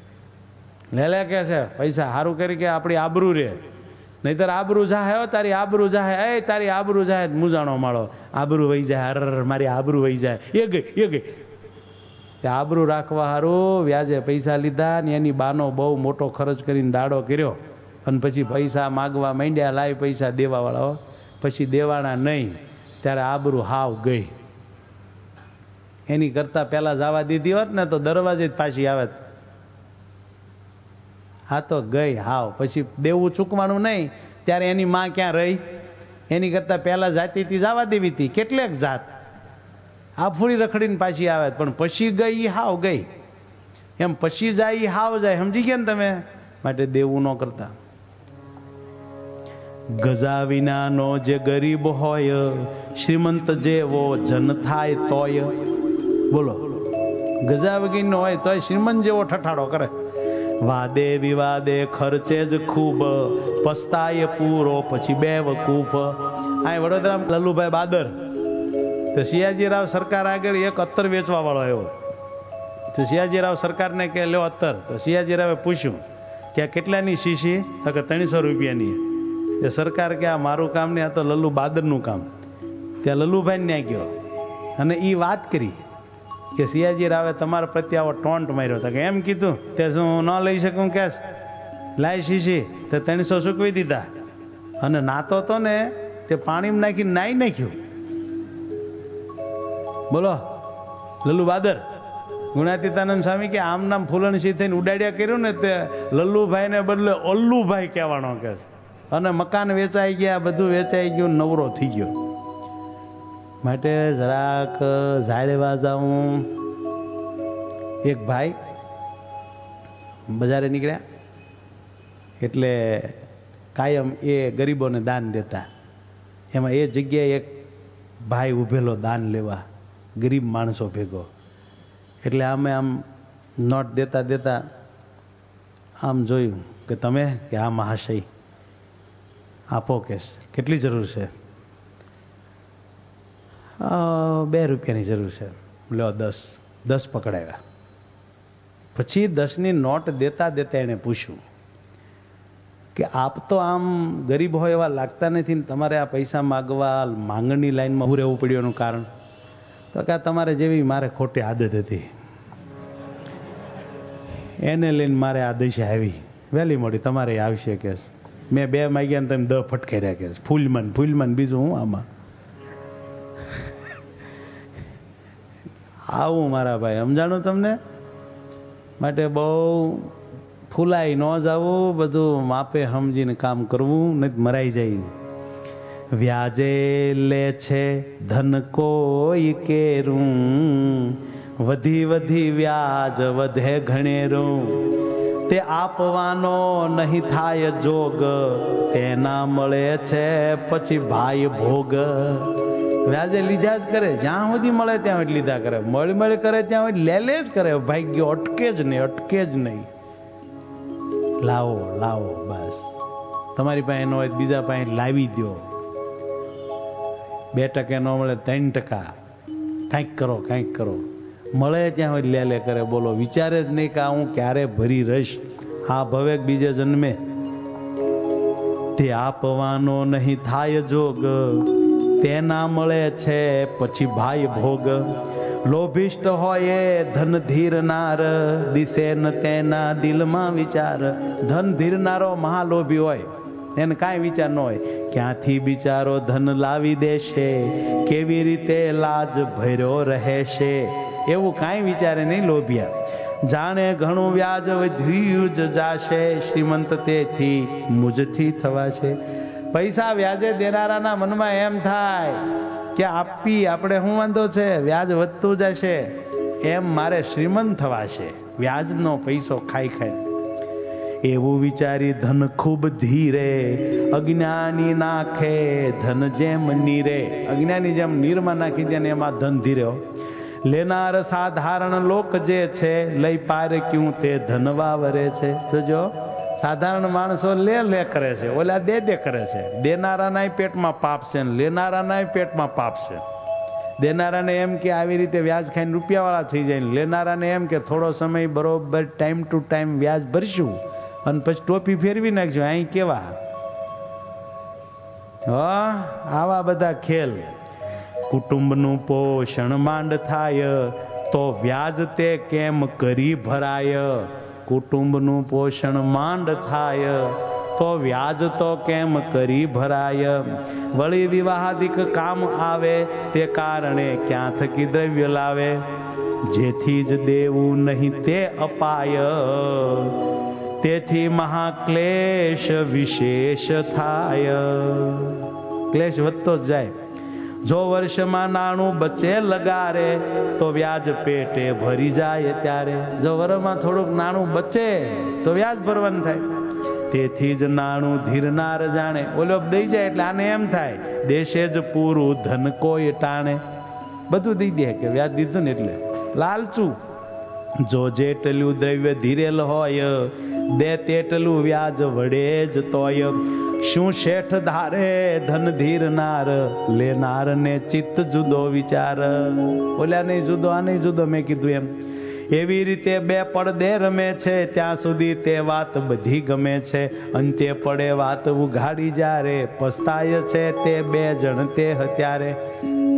લે લે કે છે પૈસા. સારું કરી કે આપણી આબરૂ રે, નહીતર આબરૂ જાહે. તારી આબરૂ જાહે, એ તારી આબરૂ જાહે. મુજાણો માળો આબરૂ વહી જાય. હર મારી આબરૂ વહી જાય. એ ગઈ એ ગઈ. આબરૂ રાખવા સારું વ્યાજે પૈસા લીધા ને એની બાનો બહુ મોટો ખર્ચ કરીને દાડો કર્યો. અને પછી પૈસા માગવા માંડ્યા, લાય પૈસા દેવા વાળા. પછી દેવાના નહીં ત્યારે આબરૂ હાવ ગઈ. એની કરતા પેલા જવા દીધી હોત ને તો દરવાજે જ પાછી આવે. હા તો ગઈ હાવ. પછી દેવું ચૂકવાનું નહીં ત્યારે એની માં ક્યાં રહી? એની કરતા પહેલા જાતિથી જવા દેવી હતી. કેટલેક જાત આફુડી રખડીને પાછી આવે, પણ પછી ગઈ હાવ ગઈ. એમ પછી જાય હાવ જાય. સમજી ગયા ને તમે? માટે દેવું ન કરતા. ગજા વિનાનો જે ગરીબ હોય, શ્રીમંત જેવો જન થાય તોય. બોલો, ગજા વગીનો હોય તોય શ્રીમંત જેવો ઠઠાડો કરે. વાદે વિવાદે ખર્ચે જ ખૂબ, પસ્તાય પૂરો પછી બે વકૂફ. આ વડોદરા લલ્લુભાઈ બાદર તો સિયાજીરાવ સરકાર આગળ એક અત્તર વેચવા વાળો આવ્યો. તો સિયાજીરાવ સરકારને કે લ્યો અત્તર. તો સિયાજીરાવે પૂછ્યું કે આ કેટલાની શીશી? તો કે ત્રણસો રૂપિયાની. એ સરકાર કે આ મારું કામ નહીં, આ તો લલ્લુ બાદરનું કામ. ત્યાં લલ્લુભાઈ ન્યા ગયો અને એ વાત કરી કે સિયાજી રાવે તમારા પ્રત્યે આવો ટોન્ટ માર્યો હતો કે એમ કીધું તે શું ન લઈ શકું કે લાય શીશી તો ત્રણસો ચૂકવી દીધા અને નાતો તો ને તે પાણીમાં નાખી નાઈ નાખ્યું. બોલો લલ્લુ બાદર ગુણાતીતાનંદ સ્વામી કે આમ નામ ફૂલણસી થઈને ઉડાડ્યા કર્યું ને તે લલ્લુભાઈ ને બદલે અલ્લુભાઈ કહેવાનો કે અને મકાન વેચાઈ ગયા, બધું વેચાઈ ગયું, નવરો થઈ ગયો. માટે જરાક ઝાડવા જાઉં. એક ભાઈ બજારે નીકળ્યા એટલે કાયમ એ ગરીબોને દાન દેતા. એમાં એ જગ્યાએ એક ભાઈ ઉભેલો દાન લેવા, ગરીબ માણસો ભેગો. એટલે અમે આમ નોટ દેતા દેતા આમ જોયું કે તમે કે આ મહાશય આપો કેસ કેટલી જરૂર છે? બે રૂપિયાની જરૂર છે. લો દસ દસ પકડાવ્યા. પછી દસની નોટ દેતા દેતા એણે પૂછ્યું કે આપ તો આમ ગરીબ હોય એવા લાગતા નથી ને તમારે આ પૈસા માગવા માંગણની લાઈનમાં ઊભું રહેવું પડ્યું એનું કારણ? તો કે તમારે જેવી મારે ખોટી આદત હતી એને લઈને મારે આ દશા આવી. વહેલી મોડી તમારે આવશે કે મેં બે માગ્યા ને તમે દ ફટકાર્યા કે ફૂલમન ફૂલમન બીજું હું આમાં આવું મારા ભાઈ સમજાણું તમને? માટે બહુ ફૂલાઈ ન જવું, બધું માપે સમજીને કામ કરવું, નહીં મરાઈ જાય. વ્યાજે લે છે ધન કોઈ કેરું, વધી વધી વ્યાજ વધે ઘણેરું. તે આપવાનો નહીં થાય જોગ, તેના મળે છે પછી ભાઈ ભોગ. વ્યાજે લીધા જ કરે, જ્યાં સુધી મળે ત્યાં સુધી લીધા કરે, મળી મળી કરે ત્યાં સુધી લે લે જ કરે. ભાગ્ય અટકે જ નહીં, અટકે જ નહીં. લાવો લાવો બસ. તમારી પાસે ન હોય બીજા પાસે લાવી દો. બે ટકા ન મળે ત્રણ ટકા કાંઈક કરો કાંઈક કરો. મળે ત્યાં હોય લે લે કરે. બોલો વિચારે જ નહીં કે હું ક્યારે ભરી રહીશ આ ભવે બીજે જન્મે. તે આપવાનો નહીં થાય જોગ, તેના મળે છે પછી ભાઈ ભોગ. લોભિષ્ટ હોય ધન ધીરનાર, દિશે ન તેના દિલમાં વિચાર. ધન ધીરનારો મહાલોભી હોય એને કાંઈ વિચાર ન હોય ક્યાંથી બિચારો ધન લાવી દેશે, કેવી રીતે લાજ ભર્યો રહેશે, એવું કાંઈ વિચારે નહીં લોભિયા. જાણે ઘણું વ્યાજ વધ્યું જ જાશે, શ્રીમંત તેથી મુજથી થવાશે. પૈસા વ્યાજે દેનારાના મનમાં એમ થાય કે આપી આપણે શું વાંધો છે, વ્યાજ વધતું જશે, એમ મારે શ્રીમંત થવાશે વ્યાજનો પૈસો ખાઈ ખાઈ. એવું વિચારી ધન ખૂબ ધીરે, અજ્ઞાની નાખે ધન જેમ નીરે. અજ્ઞાની જેમ નીરમાં નાખી દે ને એમાં ધન ધીરે. લેનાર સાધારણ લોક જે છે, લઈ પારે ક્યું તે ધન વાવરે છે. જોજો સાધારણ માણસો લે લે કરે છે, ઓલા દે દે કરે છે. દેનારાના પેટમાં પાપ છે ને લેનારાના પેટમાં પાપ છે. દેનારાને એમ કે આવી રીતે વ્યાજ ખાઈને રૂપિયાવાળા થઈ જાય, લેનારાને એમ કે થોડો સમય બરોબર ટાઈમ ટુ ટાઈમ વ્યાજ ભરશું અને પછી ટોપી ફેરવી નાખશું. અહીં કેવા હા આવા બધા ખેલ. કુટુંબનું પોષણ માંડ થાય, તો વ્યાજ તે કેમ કરી ભરાય. કુટુંબનું પોષણ માંડ થાય, તો વ્યાજ તો કેમ કરી ભરાય. વળી વિવાહાદિક કામ આવે, તે કારણે ક્યાં થકી દ્રવ્ય લાવે. જેથી જ દેવું નહીં તે અપાય, તેથી મહાક્લેશ વિશેષ થાય. ક્લેશ વધતો જ જાય. જો વર્ષમાં નાણું બચે લગારે, તો વ્યાજ પેટે ભરી જાય ત્યારે. જો વર્ષમાં થોડુંક નાણું બચે તો વ્યાજ ભરવાનું થાય. તેથી જ નાણું ધીરનાર જાણે. ઓલો દઈ જાય એટલે આને એમ થાય દેશે જ પૂરું ધન કોઈ ટાણે. બધું દઈ દે કે વ્યાજ દીધું ને એટલે લાલચું. જો જેટલું દ્રવ્ય ધીરેલ હોય, દે તેટલું વ્યાજ વડે જ તોય. શું શેઠ ધારે ધન ધીરનાર, લેનાર ને ચિત્ત જુદો વિચાર. ઓલા નહીં જુદો આ નહીં જુદો મેં કીધું એમ. એવી રીતે બે પડદે રમે છે, ત્યાં સુધી તે વાત બધી ગમે છે. અંતે પડે વાત ઉઘાડી જ્યારે, પસ્તાય છે તે બે જણ તે હત્યારે.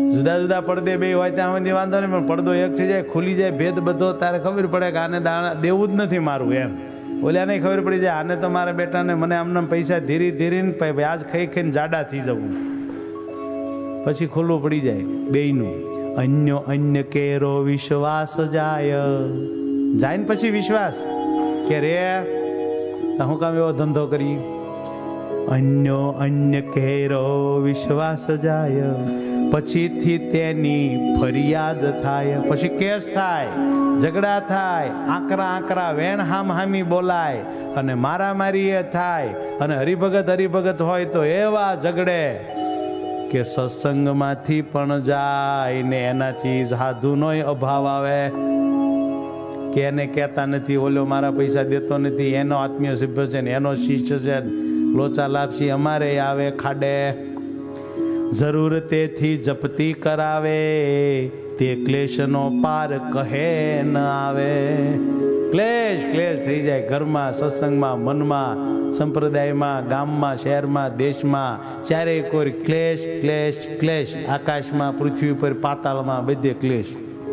જુદા જુદા પડદે બે હોય ત્યાં સુધી વાંધો નહીં, પણ પડદો એક થઈ જાય, ખુલી જાય ભેદ બધો, તારે ખબર પડે કે આને દાણા દેવું જ નથી મારું એમ. ઓલા નહીં ખબર પડી જાય આને તો મારા બેટાને મને આમને પૈસા ધીરે ધીરે વ્યાજ ખાઈ ખાઈને જાડા થઈ જવું, પછી ખુલ્લું પડી જાય બેયનું. અન્ય અન્ય કેરો વિશ્વાસ જાય, જાય ને પછી વિશ્વાસ કે રે હું કામ એવો ધંધો કરી. અન્ય અન્ય કેરો વિશ્વાસ જાય, પછીથી તેની ફરિયાદ થાય, પછી કેસ થાય, ઝઘડા થાય, આકરા આકરા વેણ હામ હામી બોલાય અને મારામારી એ થાય. અને હરિભગત હરિભગત હોય તો એવા ઝઘડે કે સત્સંગમાંથી પણ જાય ને એનાથી સાધુનો અભાવ આવે કે એને કહેતા નથી, ઓલો મારા પૈસા દેતો નથી, એનો આત્મીય સભ્ય છે ને એનો શિષ્ય છે, લોચા લાપસી અમારે આવે ખાડે. જરૂર તેથી જપતી કરાવે, તે ક્લેશનો પાર કહે ન આવે. ક્લેશ ક્લેશ થઈ જાય ઘરમાં, સત્સંગમાં, મનમાં, સંપ્રદાયમાં, ગામમાં, શહેરમાં, દેશમાં, ચારેય કોઈ ક્લેશ ક્લેશ ક્લેશ. આકાશમાં, પૃથ્વી પર, પાતાળમાં, બધે ક્લેશ.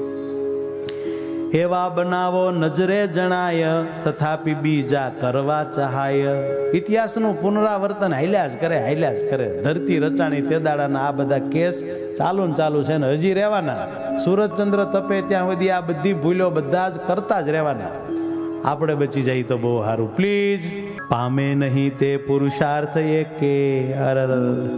એવા બનાવો નજરે જણાય, તથાપી બીજા કરવા ચાહાય. ઇતિહાસનું પુનરાવર્તન હાલ્યા જ કરે, હાલ્યા જ કરે. ધરતી રચાણી તે દાડાના આ બધા કેસ ચાલુ ને ચાલુ છે ને હજી રહેવાના. સૂરજચંદ્ર તપે ત્યાં સુધી આ બધી ભૂલો બધા જ કરતા જ રહેવાના. આપણે બચી જાય તો બહુ સારું. પ્લીઝ. પામે નહીં તે પુરુષાર્થ એકે, અરર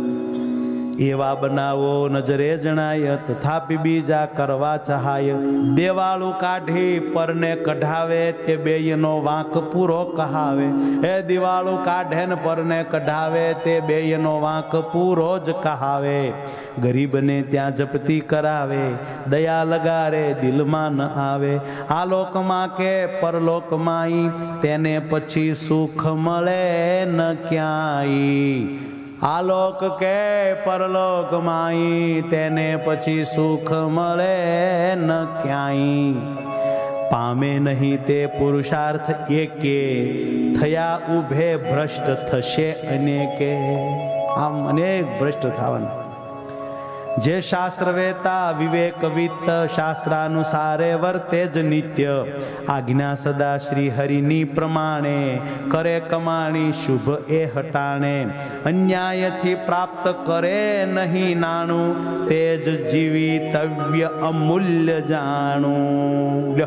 એવા બનાવો નજરે જણાય, તથાપી બીજા કરવા ચાહાય. દેવાળું કાઢી પરને કઢાવે, તે બેયનો વાંક પૂરો કહાવે. એ દિવાળું કાઢે ને પરને કઢાવે, તે બેયનો વાંક પૂરો જ કહાવે. ગરીબને ત્યાં જપતી કરાવે, દયા લગારે દિલમાં ન આવે. આ લોકમાં કે પરલોકમાં તેને પછી સુખ મળે ન ક્યાંય. આલોક કે પરલોક માઈ તેને પછી સુખ મળે ન ક્યાંય. પામે નહીં તે પુરુષાર્થ એકે, થયા ઉભે ભ્રષ્ટ થશે અનેકે. આમ અનેક ભ્રષ્ટ થવાના. જે શાસ્ત્ર વેતા વિવેકવિત્ત, શાસ્ત્રાનુસારે વર્તે જ નિત્ય. આજ્ઞા સદા શ્રી હરિની પ્રમાણે, કરે કમાણી શુભ એ હટાણે. અન્યાયથી પ્રાપ્ત કરે નહીં નાણું, તે જ જીવિતવ્ય અમૂલ્ય જાણું.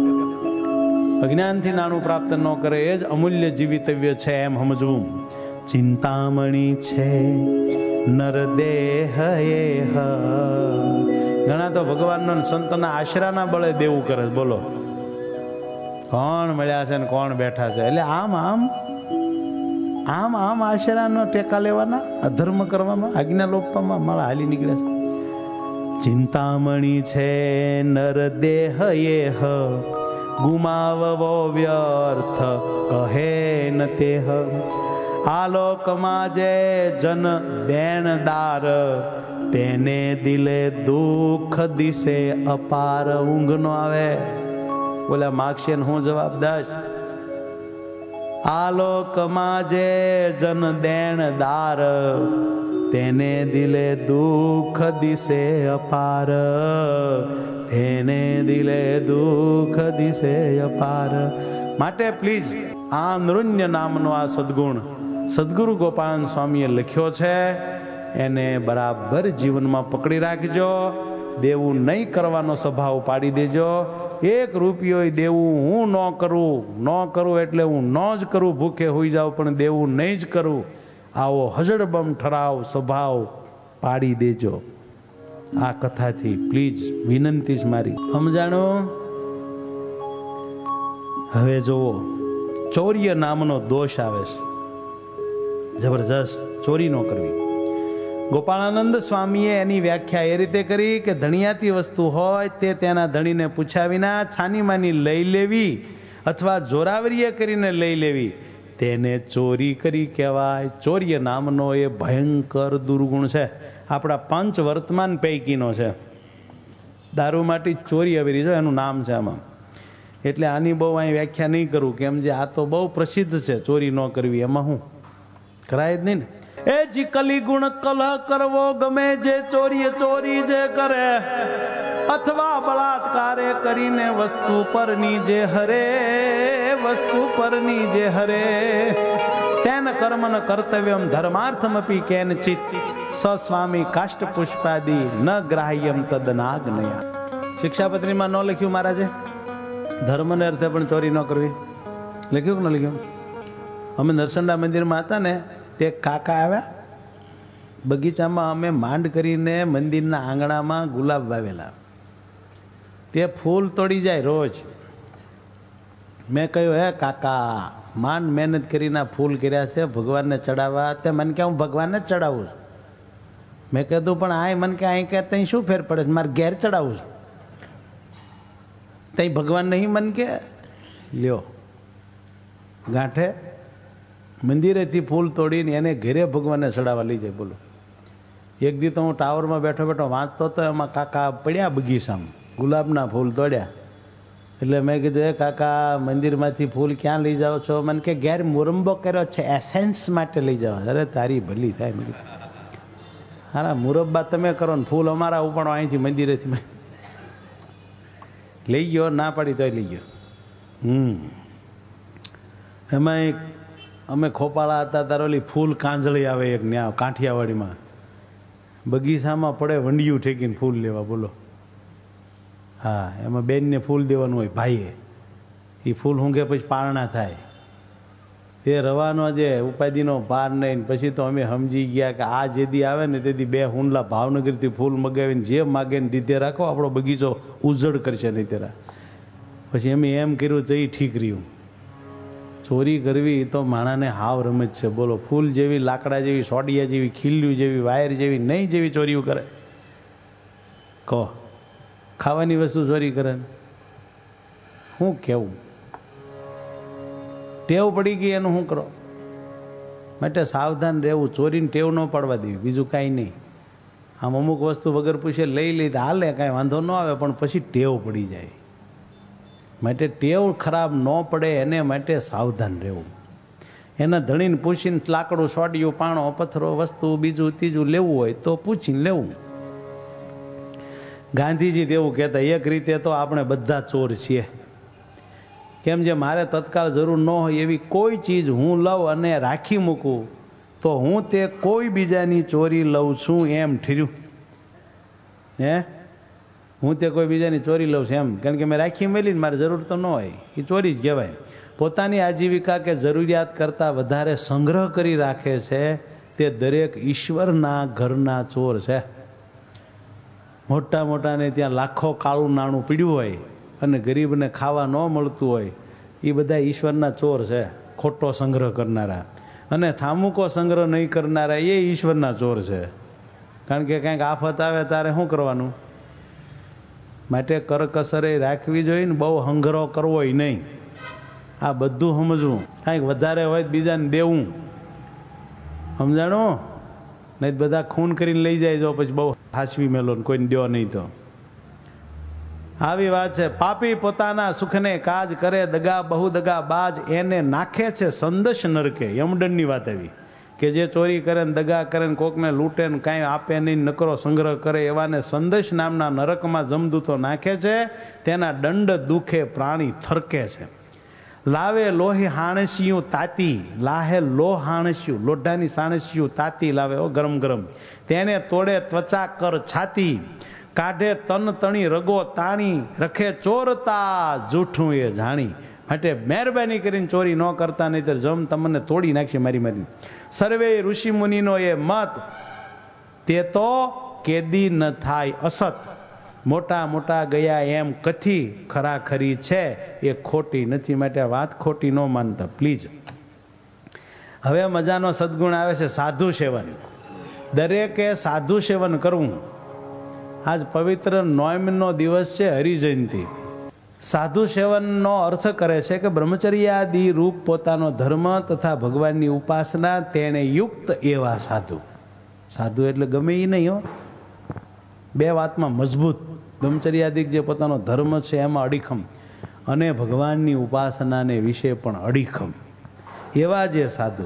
અજ્ઞાનથી નાણું પ્રાપ્ત ન કરે એ જ અમૂલ્ય જીવિતવ્ય છે એમ સમજવું. ચિંતામણી છે નરદેહ એ હ. ઘણા તો ભગવાનનો સંતના આશરાના બળે દેવું કરે. બોલો કોણ મળ્યા છે ને કોણ બેઠા છે, એટલે આમ આમ આમ આમ આશરાનો ટેકા લેવાના, અધર્મ કરવામાં, આજ્ઞા લોપવામાં મારા હાલી નીકળે છે. ચિંતામણી છે નરદેહ એ હ, ગુમાવવો વ્યર્થ કહે ન તે હ. આલોકમાં જે જન દેણદાર, તેને દિલે દુઃખ દિશે અપાર. ઊંઘ નો આવે, બોલા માગશે ને હું જવાબ દઈશ. આલોકમાં જે જન દેણદાર, તેને દિલે દુઃખ દિશે અપાર. તેને દિલે દુઃખ દિશે અપાર. માટે પ્લીઝ આ નૃન્ય નામનો આ સદગુણ સદગુરુ ગોપાળાનંદ સ્વામીએ લખ્યો છે, એને બરાબર જીવનમાં પકડી રાખજો. દેવું નહીં કરવાનો સ્વભાવ પાડી દેજો. એક રૂપિયો દેવું હું ન કરું, ન કરું એટલે હું ન જ કરું, ભૂખે હોઈ જાઉં પણ દેવું નહીં જ કરું, આવો હજડબમ ઠરાવ સ્વભાવ પાડી દેજો આ કથાથી. પ્લીઝ વિનંતી છે મારી. સમજાણો? હવે જુઓ, ચોર્ય નામનો દોષ આવે છે જબરજસ્ત. ચોરી ન કરવી. ગોપાળાનંદ સ્વામીએ એની વ્યાખ્યા એ રીતે કરી કે ધણિયાતી વસ્તુ હોય તે તેના ધણીને પૂછ્યા વિના છાનીમાની લઈ લેવી અથવા જોરાવરીએ કરીને લઈ લેવી, તેને ચોરી કરી કહેવાય. ચોર્ય નામનો એ ભયંકર દુર્ગુણ છે. આપણા પંચ વર્તમાન પૈકીનો છે. દારૂ માટે ચોરી અવેરી જો એનું નામ છે આમાં. એટલે આની બહુ અહીં વ્યાખ્યા નહીં કરું, કેમ જે આ તો બહુ પ્રસિદ્ધ છે ચોરી ન કરવી. એમાં હું કરાય જ નહીં ને. એ જી કલી ગુણ કલહ કરવો ગમે, જે ચોરી ચોરી જે કરે અથવા બળાત્કારે કરીને વસ્તુ પરની જે હરે, વસ્તુ પરની જે હરે, તેન કર્મન કર્તવ્યમ ધર્માર્થમપી કેનચિત સ્વામી કાષ્ટ પુષ્પાદિ ન ગ્રાહ્યમ તદનાગ્નયા. શિક્ષાપત્રીમાં ન લખ્યું મહારાજે ધર્મને અર્થે પણ ચોરી ન કરવી? લખ્યું કે ન લખ્યું? અમે નરસંડા મંદિરમાં હતા ને, તે કાકા આવ્યા, બગીચામાં અમે માંડ કરીને મંદિરના આંગણામાં ગુલાબ વાવેલા, તે ફૂલ તોડી જાય રોજ. મેં કહ્યું, હે કાકા, માંડ મહેનત કરીને ફૂલ કર્યા છે ભગવાનને ચડાવવા, તે મને કે હું ભગવાનને જ ચડાવું છું. મેં કીધું પણ આ મને કે અહીં કે તઈ શું ફેર પડે છે, મારે ઘેર ચડાવું છું, તઈ ભગવાન નહીં? મન કે લ્યો ગાંઠે મંદિરેથી ફૂલ તોડીને એને ઘેરે ભગવાનને ચડાવવા લઈ જાય. બોલો, એક દી તો હું ટાવરમાં બેઠો બેઠો વાંચતો તો એમાં કાકા પડ્યા બગીચામાં, ગુલાબના ફૂલ તોડ્યા. એટલે મેં કીધું, એ કાકા મંદિરમાંથી ફૂલ ક્યાં લઈ જાઓ છો? મને કે ઘેર મુરંબો કર્યો છે, એસેન્સ માટે લઈ જાઓ. અરે તારી ભલી થાય. મેં કીધું હારા મુરબ્બા તમે કરો ને ફૂલ અમારા ઉપાડો અહીંથી મંદિરેથી. લઈ ગયો, ના પાડી તોય લઈ ગયો. હમ એમાં અમે ખોપાળા હતા ત્યારે ઓલી ફૂલ કાંજળી આવે એક ન્યા કાંઠિયાવાડીમાં, બગીચામાં પડે વંડિયું ઠેકીને ફૂલ લેવા. બોલો, હા, એમાં બેનને ફૂલ દેવાનું હોય ભાઈએ, એ ફૂલ ઊંઘે પછી પારણા થાય. તે રવાનો જે ઉપાધિનો પાર નહીં. પછી તો અમે સમજી ગયા કે આ જેદી આવે ને તેથી બે હુંડલા ભાવનગરથી ફૂલ મગાવીને જે માગે ને દીધે રાખો, આપણો બગીચો ઉજ્જડ કરશે નહીં તેરા. પછી અમે એમ કર્યું તો એ ઠીક રહ્યું. ચોરી કરવી તો માણાને હાવ રમત છે. બોલો, ફૂલ જેવી, લાકડા જેવી, સોડિયા જેવી, ખીલ્યું જેવી, વાયર જેવી નહીં જેવી ચોરીઓ કરે. કહો, ખાવાની વસ્તુ ચોરી કરે, શું કેવું? ટેવ પડી ગઈ એનું શું કરો? માટે સાવધાન રહેવું, ચોરીને ટેવ ન પાડવા દેવી, બીજું કાંઈ નહીં. આમ અમુક વસ્તુ વગર પૂછે લઈ લઈ તો હાલે, કાંઈ વાંધો ન આવે, પણ પછી ટેવ પડી જાય. માટે ટેવ ખરાબ ન પડે એને માટે સાવધાન રહેવું. એના ધણીને પૂછીને લાકડું, સોડિયું, પાણો, પથ્થરો, વસ્તુ બીજું ત્રીજું લેવું હોય તો પૂછીને લેવું. ગાંધીજી તેવું કહેતા, એક રીતે તો આપણે બધા ચોર છીએ. કેમ જે મારે તત્કાળ જરૂર ન હોય એવી કોઈ ચીજ હું લઉં અને રાખી મૂકું તો હું તે કોઈ બીજાની ચોરી લઉં છું એમ ઠર્યું. હે, હું તે કોઈ બીજાની ચોરી લઉં છું એમ, કારણ કે મેં રાખી મેલીને મારે જરૂર તો ન હોય, એ ચોરી જ કહેવાય. પોતાની આજીવિકા કે જરૂરિયાત કરતાં વધારે સંગ્રહ કરી રાખે છે તે દરેક ઈશ્વરના ઘરના ચોર છે. મોટા મોટાને ત્યાં લાખો કાળું નાણું પીડ્યું હોય અને ગરીબને ખાવા ન મળતું હોય, એ બધા ઈશ્વરના ચોર છે, ખોટો સંગ્રહ કરનારા. અને થામુકો સંગ્રહ નહીં કરનારા એ ઈશ્વરના ચોર છે. કારણ કે કંઈક આફત આવે ત્યારે શું કરવાનું? માટે કરકસરે રાખવી જોઈએ ને, બહુ હંગરો કરવો નહીં. આ બધું સમજવું, કાંઈક વધારે હોય તો બીજાને દેવું, સમજાણું? નહીં બધા ખૂન કરીને લઈ જાય જો પછી બહુ હાસવી મેલો, કોઈને દો નહીં તો. આવી વાત છે. પાપી પોતાના સુખને કાજ કરે, દગા બહુ દગા બાજ એને નાખે છે સંદશ નરકે. યમદંડની વાત આવી કે જે ચોરી કરે ને દગા કરે ને કોકને લૂંટે ને કાંઈ આપે નહીં, નકરો સંગ્રહ કરે, એવાને સંદશ નામના નરકમાં જમદૂતો નાખે છે. તેના દંડ દુખે પ્રાણી થરકે છે. લાવે લોહી હાણસિયું તાતી, લાહે લોહ હાણસ્યું, લોઢાની સાણસ્યું તાતી લાવે ઓ ગરમ ગરમ. તેને તોડે ત્વચા કર છાતી, કાઢે તન તણી રગો તાણી, રખે ચોરતા જૂઠું એ જાણી. માટે મહેરબાની કરીને ચોરી ન કરતા, નહીં તો જમ તમને તોડી નાખશે મારી મારી. સર્વે ઋષિ મુનિનો એ મત, તે તો કેદી ન થાય અસત. મોટા મોટા ગયા એમ કથી, ખરાખરી છે એ ખોટી નથી. માટે વાત ખોટી ન માનતા પ્લીઝ. હવે મજાનો સદગુણ આવે છે સાધુ સેવન. દરેકે સાધુ સેવન કરવું. આજ પવિત્ર નોમનો દિવસ છે, હરિજયંતિ. સાધુ સેવનનો અર્થ કરે છે કે બ્રહ્મચર્યાદિ રૂપ પોતાનો ધર્મ તથા ભગવાનની ઉપાસના તેને યુક્ત એવા સાધુ. સાધુ એટલે ગમે એ નહીં હો, બે વાતમાં મજબૂત. બ્રહ્મચર્યાદિક જે પોતાનો ધર્મ છે એમાં અડીખમ, અને ભગવાનની ઉપાસનાને વિશે પણ અડીખમ, એવા જે સાધુ.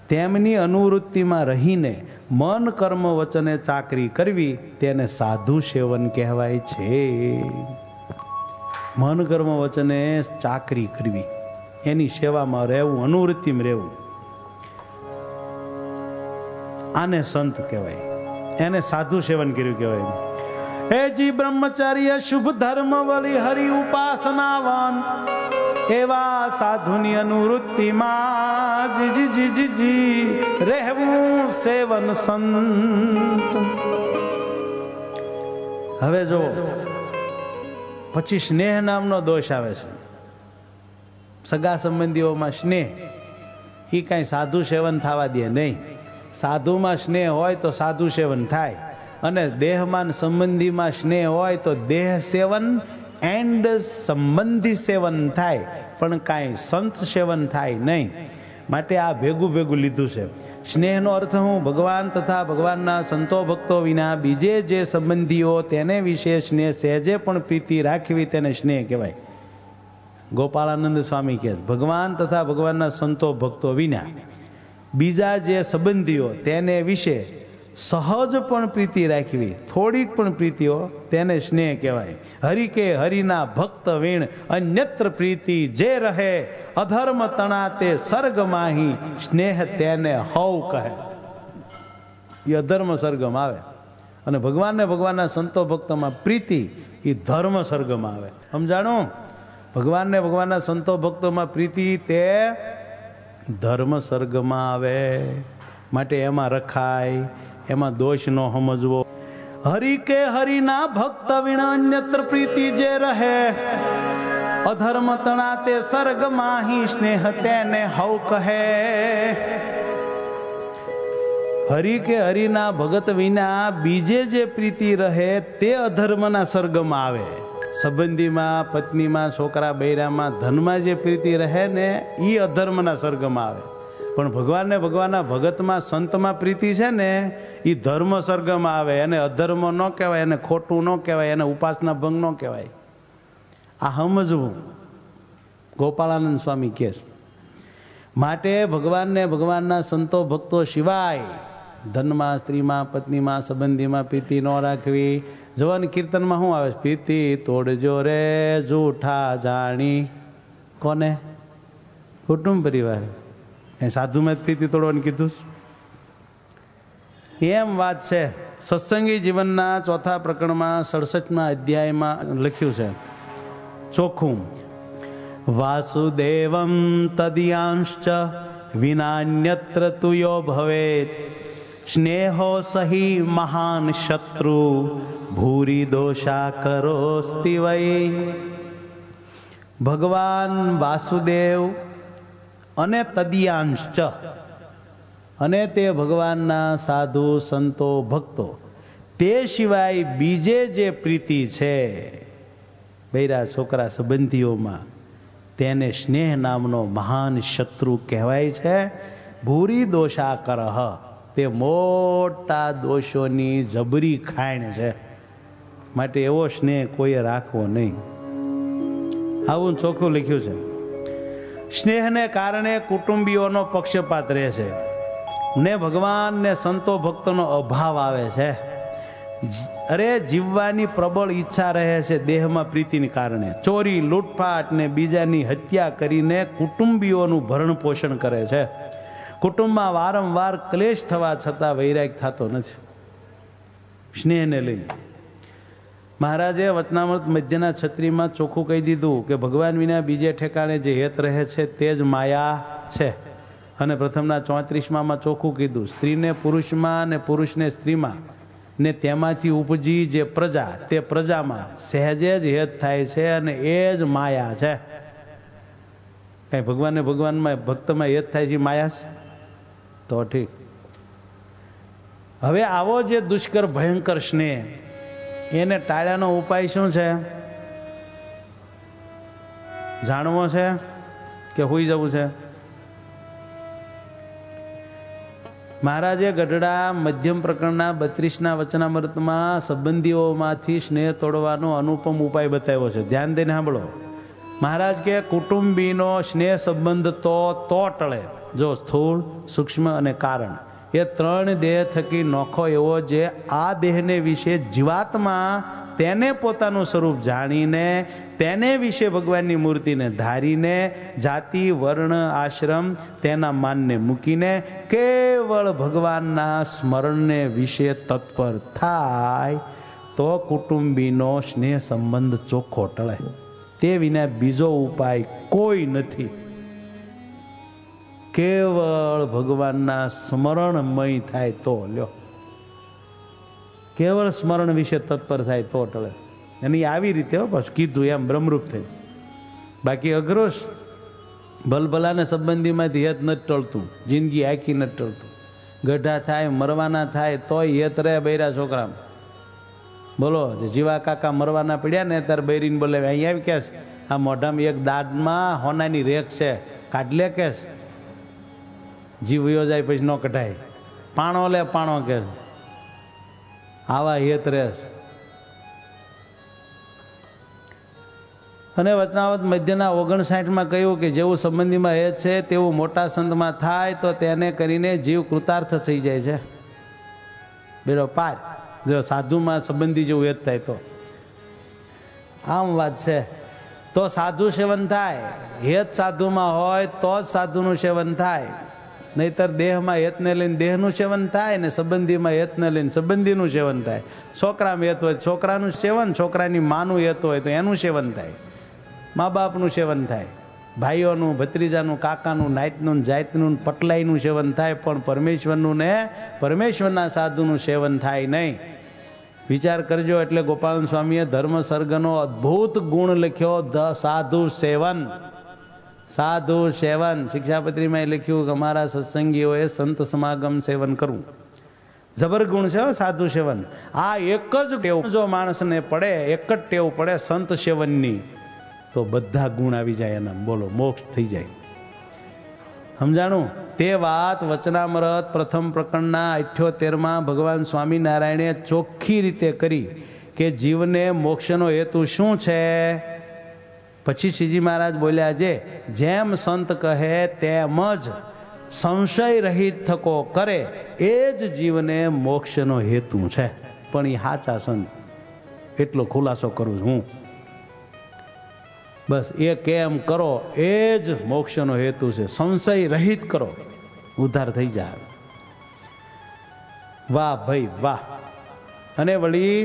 તેમની અનુવૃત્તિમાં રહીને મન કર્મ વચને ચાકરી કરવી તેને સાધુ સેવન કહેવાય છે. મન કર્મ વચને ચાકરી કરવી, એની સેવામાં રહેવું, અનુવૃત્તિમાં રહેવું, આને સંત કહેવાય, એને સાધુ સેવન કર્યું કહેવાય. હે જી બ્રહ્મચર્ય શુભ ધર્મ વલી હરિ ઉપાસનાવંત એવા સાધુની અનુવૃત્તિમાં જી જી જી જી રહેવું સેવન સંત. હવે જો પછી સ્નેહ નામનો દોષ આવે છે. સગા સંબંધીઓમાં સ્નેહ એ કાંઈ સાધુ સેવન થવા દે નહીં. સાધુમાં સ્નેહ હોય તો સાધુ સેવન થાય, અને દેહમાન સંબંધીમાં સ્નેહ હોય તો દેહ સેવન એન્ડ સંબંધી સેવન થાય, પણ કાંઈ સંત સેવન થાય નહીં. માટે આ ભેગું ભેગું લીધું છે. સ્નેહનો અર્થ હું ભગવાન તથા ભગવાનના સંતો ભક્તો વિના બીજે જે સંબંધીઓ તેને વિશે સ્નેહ સહેજે પણ પ્રીતિ રાખવી તેને સ્નેહ કહેવાય. ગોપાળાનંદ સ્વામી કહે ભગવાન તથા ભગવાનના સંતો ભક્તો વિના બીજા જે સંબંધીઓ તેને વિશે સહજ પણ પ્રીતિ રાખવી, થોડીક પણ પ્રીતિઓ તેને સ્નેહ કહેવાય. હરિ કે હરિના ભક્ત વીણ અન્યત્ર પ્રીતિ જે રહે અધર્મ તણા તે સર્ગ માહી સ્નેહ તેને હવ કહે. એ અધર્મ સર્ગમાં આવે, અને ભગવાનને ભગવાનના સંતો ભક્તોમાં પ્રીતિ એ ધર્મ સર્ગમાં આવે. સમજાણું? ભગવાનને ભગવાનના સંતો ભક્તોમાં પ્રીતિ તે ધર્મ સર્ગમાં આવે. માટે એમાં રખાય, એમાં દોષ ન સમજવો. હરિ કે હરિના ભક્ત વિણ અન્યત્ર પ્રીતિ જે રહે અધર્મ તણા તે સર્ગ માહી સ્નેહ તેને હવ કહે. હરિ કે હરિના ભગત વિના બીજે જે પ્રીતિ રહે તે અધર્મના સર્ગમાં આવે. સંબંધીમાં, પત્નીમાં, છોકરા બૈરામાં, ધનમાં જે પ્રીતિ રહે ને એ અધર્મના સર્ગમાં આવે. પણ ભગવાનને ભગવાનના ભગતમાં, સંતમાં પ્રીતિ છે ને એ ધર્મ સર્ગમાં આવે. એને અધર્મ ન કહેવાય, એને ખોટું ન કહેવાય, એને ઉપાસના ભંગ ન કહેવાય. આ સમજવું ગોપાળાનંદ સ્વામી કહે છે. માટે ભગવાનને ભગવાનના સંતો ભક્તો સિવાય ધનમાં, સ્ત્રીમાં, પત્નીમાં, સંબંધીમાં પ્રીતિ ન રાખવી. જવાન કીર્તનમાં શું આવે? પ્રીતિ તોડજો રે જૂઠા જાણી. કોને? કુટુંબ પરિવાર. એ સાધુમાં જ પ્રીતિ તોડવાનું કીધું એમ વાત છે. સત્સંગી જીવનના ચોથા પ્રકરણમાં સડસઠમાં અધ્યાયમાં લખ્યું છે ચોખ્ખું, વાસુદેવમ તદિયાંશ્ચ વિનાન્યત્ર તુયો ભવેત સ્નેહો સહી મહાન શત્રુ ભૂરી દોષા કરોસ્તિ વૈ. ભગવાન વાસુદેવ અને તદિયાંશ, અને તે ભગવાનના સાધુ સંતો ભક્તો તે સિવાય બીજે જે પ્રીતિ છે બૈરા છોકરા સંબંધીઓમાં તેને સ્નેહ નામનો મહાન શત્રુ કહેવાય છે. ભૂરી દોષા કરહ, તે મોટા દોષોની જબરી ખાણ છે. માટે એવો સ્નેહ કોઈએ રાખવો નહીં. આવું ચોખ્ખું લખ્યું છે. સ્નેહને કારણે કુટુંબીઓનો પક્ષપાત રહે છે ને ભગવાન ને સંતો ભક્તોનો અભાવ આવે છે. અરે જીવવાની પ્રબળ ઈચ્છા રહે છે દેહમાં પ્રીતિને કારણે. ચોરી, લૂંટફાટ ને બીજાની હત્યા કરીને કુટુંબીઓનું ભરણ પોષણ કરે છે. કુટુંબમાં વારંવાર ક્લેશ થવા છતાં વૈરાગ થતો નથી સ્નેહને લઈને. મહારાજે વચનામૃત મધ્યના છત્રીમાં ચોખ્ખું કહી દીધું કે ભગવાન વિના બીજે ઠેકાણે જે હેત રહે છે તે જ માયા છે. અને પ્રથમના ચોત્રીસમાં ચોખ્ખું કીધું, સ્ત્રીને પુરુષમાં ને પુરુષને સ્ત્રીમાં ને તેમાંથી ઉપજી જે પ્રજા તે પ્રજામાં સહેજે જ હેત થાય છે, અને એ જ માયા છે. કઈ ભગવાનને ભગવાનમાં ભક્તમાં હેત થાય છે માયા તો ઠીક. હવે આવો જે દુષ્કર ભયંકર સ્નેહ એને ટાળ્યાનો ઉપાય શું છે? જાણવો છે કે હોઈ જવું છે? મહારાજે ગઢડા મધ્યમ પ્રકરણના બત્રીસના વચનામૃતમાં સંબંધીઓમાંથી સ્નેહ તોડવાનો અનુપમ ઉપાય બતાવ્યો છે. ધ્યાન દઈને સાંભળો. મહારાજ કે કુટુંબીનો સ્નેહ સંબંધ તો તો ટળે જો સ્થૂળ, સૂક્ષ્મ અને કારણ એ ત્રણ દેહ થકી નોખો એવો જે આ દેહને વિશે જીવાત્મા તેને પોતાનું સ્વરૂપ જાણીને તેને વિશે ભગવાનની મૂર્તિને ધારીને જાતિ, વર્ણ, આશ્રમ તેના માનને મૂકીને કેવળ ભગવાનના સ્મરણને વિશે તત્પર થાય તો કુટુંબીનો સ્નેહ સંબંધ ચોખ્ખો ટળે. તે વિના બીજો ઉપાય કોઈ નથી. કેવળ ભગવાનના સ્મરણમય થાય તો લ્યો, કેવળ સ્મરણ વિશે તત્પર થાય તો ટળે. અને આવી રીતે પાછું કીધું એમ બ્રહ્મરૂપ થઈ. બાકી અઘરો ભલભલાને સંબંધીમાંથી હેત નથી ટળતું, જિંદગી આખી નથી ટળતું. ગઢા થાય, મરવાના થાય તોય હેત રહે બૈરા છોકરામાં. બોલો, જીવા કાકા મરવાના પડ્યા ને ત્યારે બૈરીને બોલાવે, અહીં આવી કેસ આ મોઢામાં એક દાઢમાં હોનાની રેખ છે, કાઢ લે કેસ. જીવ વયો જાય પછી ન કઢાય. પાણો લે પાણો કે આવા હેત રહેશ. અને વચનાવત મધ્યના ઓગણસાઠમાં કહ્યું કે જેવું સંબંધીમાં હેત છે તેવું મોટા સંતમાં થાય તો તેને કરીને જીવ કૃતાર્થ થઈ જાય છે. બેડો પાર. જો સાધુમાં સંબંધી જેવું હેત થાય તો આમ વાત છે. તો સાધુ સેવન થાય. હેત સાધુમાં હોય તો જ સાધુનું સેવન થાય. નહીતર દેહમાં હેતને લઈને દેહનું સેવન થાય ને સંબંધીમાં હેતને લઈને સંબંધીનું સેવન થાય. છોકરામાં હેત હોય છોકરાનું સેવન, છોકરાની માનું હેત હોય તો એનું સેવન થાય, મા બાપનું સેવન થાય, ભાઈઓનું, ભત્રીજાનું, કાકાનું, નાયતનું, જાતનું, પટલાઈનું સેવન થાય, પણ પરમેશ્વરનું ને પરમેશ્વરના સાધુનું સેવન થાય નહીં. વિચાર કરજો. એટલે ગોપાલ સ્વામીએ ધર્મ સર્ગનો અદ્ભુત ગુણ લખ્યો, ધ સાધુ સેવન. સાધુ સેવન શિક્ષાપત્રીમાં લખ્યું કે અમારા સત્સંગીઓએ સંત સમાગમ સેવન કરવું. જબર ગુણ છે સાધુ સેવન. આ એક જ ટેવ જો માણસને પડે, એક જ ટેવ પડે સંત સેવનની, તો બધા ગુણ આવી જાય એના. બોલો, મોક્ષ થઈ જાય. સમજાણું? તે વાત વચનામૃત પ્રથમ પ્રકરણના અઠ્યોતેરમાં ભગવાન સ્વામિનારાયણે ચોખ્ખી રીતે કરી કે જીવને મોક્ષનો હેતુ શું છે. પછી શ્રીજી મહારાજ બોલ્યા છે, જેમ સંત કહે તેમ જ સંશય રહિત થકો કરે એ જ જીવને મોક્ષનો હેતુ છે. પણ એ સાચા સંત. એટલો ખુલાસો કરું છું હું. બસ એ કેમ કરો એ જ મોક્ષનો હેતુ છે. સંશય રહિત કરો, ઉદ્ધાર થઈ જાય. વાહ ભાઈ વાહ. અને વળી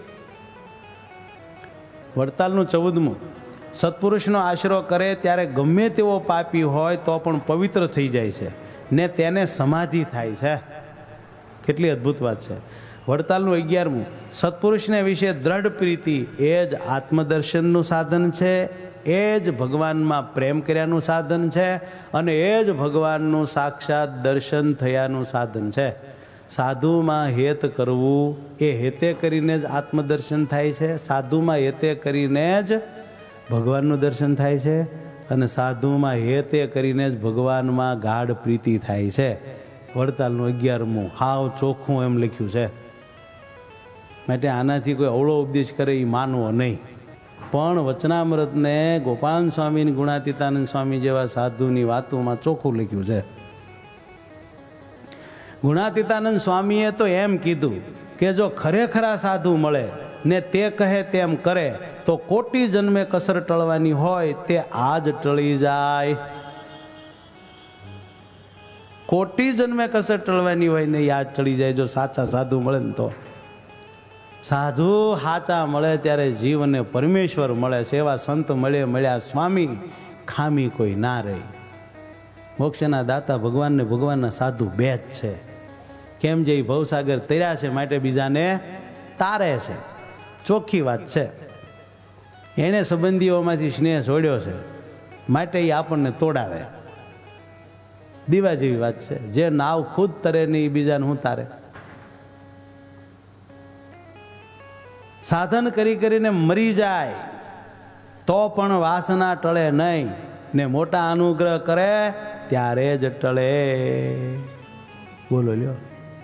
વડતાલનું ચૌદમું, સત્પુરુષનો આશરો કરે ત્યારે ગમે તેવો પાપી હોય તો પણ પવિત્ર થઈ જાય છે ને તેને સમાધિ થાય છે. કેટલી અદ્ભુત વાત છે. વડતાલનું અગિયારમું, સત્પુરુષને વિશે દ્રઢ પ્રીતિ એ જ આત્મદર્શનનું સાધન છે, એ જ ભગવાનમાં પ્રેમ કર્યાનું સાધન છે, અને એ જ ભગવાનનું સાક્ષાત દર્શન થયાનું સાધન છે. સાધુમાં હેત કરવું એ હેતે કરીને જ આત્મદર્શન થાય છે, સાધુમાં હેતે કરીને જ ભગવાનનું દર્શન થાય છે, અને સાધુમાં હેતે કરીને જ ભગવાનમાં ગાઢ પ્રીતિ થાય છે. વડતાલનું અગિયારમું હાવ ચોખ્ખું એમ લખ્યું છે. માટે આનાથી કોઈ અવળો ઉપદેશ કરે એ માનવો નહીં. પણ વચનામૃતને ગોપાલ સ્વામી, ગુણાતીતાનંદ સ્વામી જેવા સાધુની વાતોમાં ચોખ્ખું લખ્યું છે. ગુણાતીતાનંદ સ્વામીએ તો એમ કીધું કે જો ખરેખરા સાધુ મળે ને તે કહે તેમ કરે તો કોટી જન્મે કસર ટળવાની હોય તે આજ ટળી જાય. કોટી જન્મે કસર ટળવાની હોય ને યાદ ટળી જાય જો સાચા સાધુ મળે ને તો. સાધુ સાચા મળે ત્યારે જીવને પરમેશ્વર મળે છે. એવા સંત મળે મળ્યા સ્વામી, ખામી કોઈ ના રહી. મોક્ષના દાતા ભગવાન ને ભગવાનના સાધુ બે જ છે. કેમ જે ભવસાગર તર્યા છે માટે બીજાને તારે છે. ચોખ્ખી વાત છે. એણે સંબંધીઓમાંથી સ્નેહ છોડ્યો છે માટે એ આપણને તોડાવે. દીવા જેવી વાત છે. જે નાવ ખુદ તરે નહીં એ બીજાને હું તારે. સાધન કરી કરીને મરી જાય તો પણ વાસના ટળે નહીં, ને મોટા અનુગ્રહ કરે ત્યારે જ ટળે. બોલો લ્યો.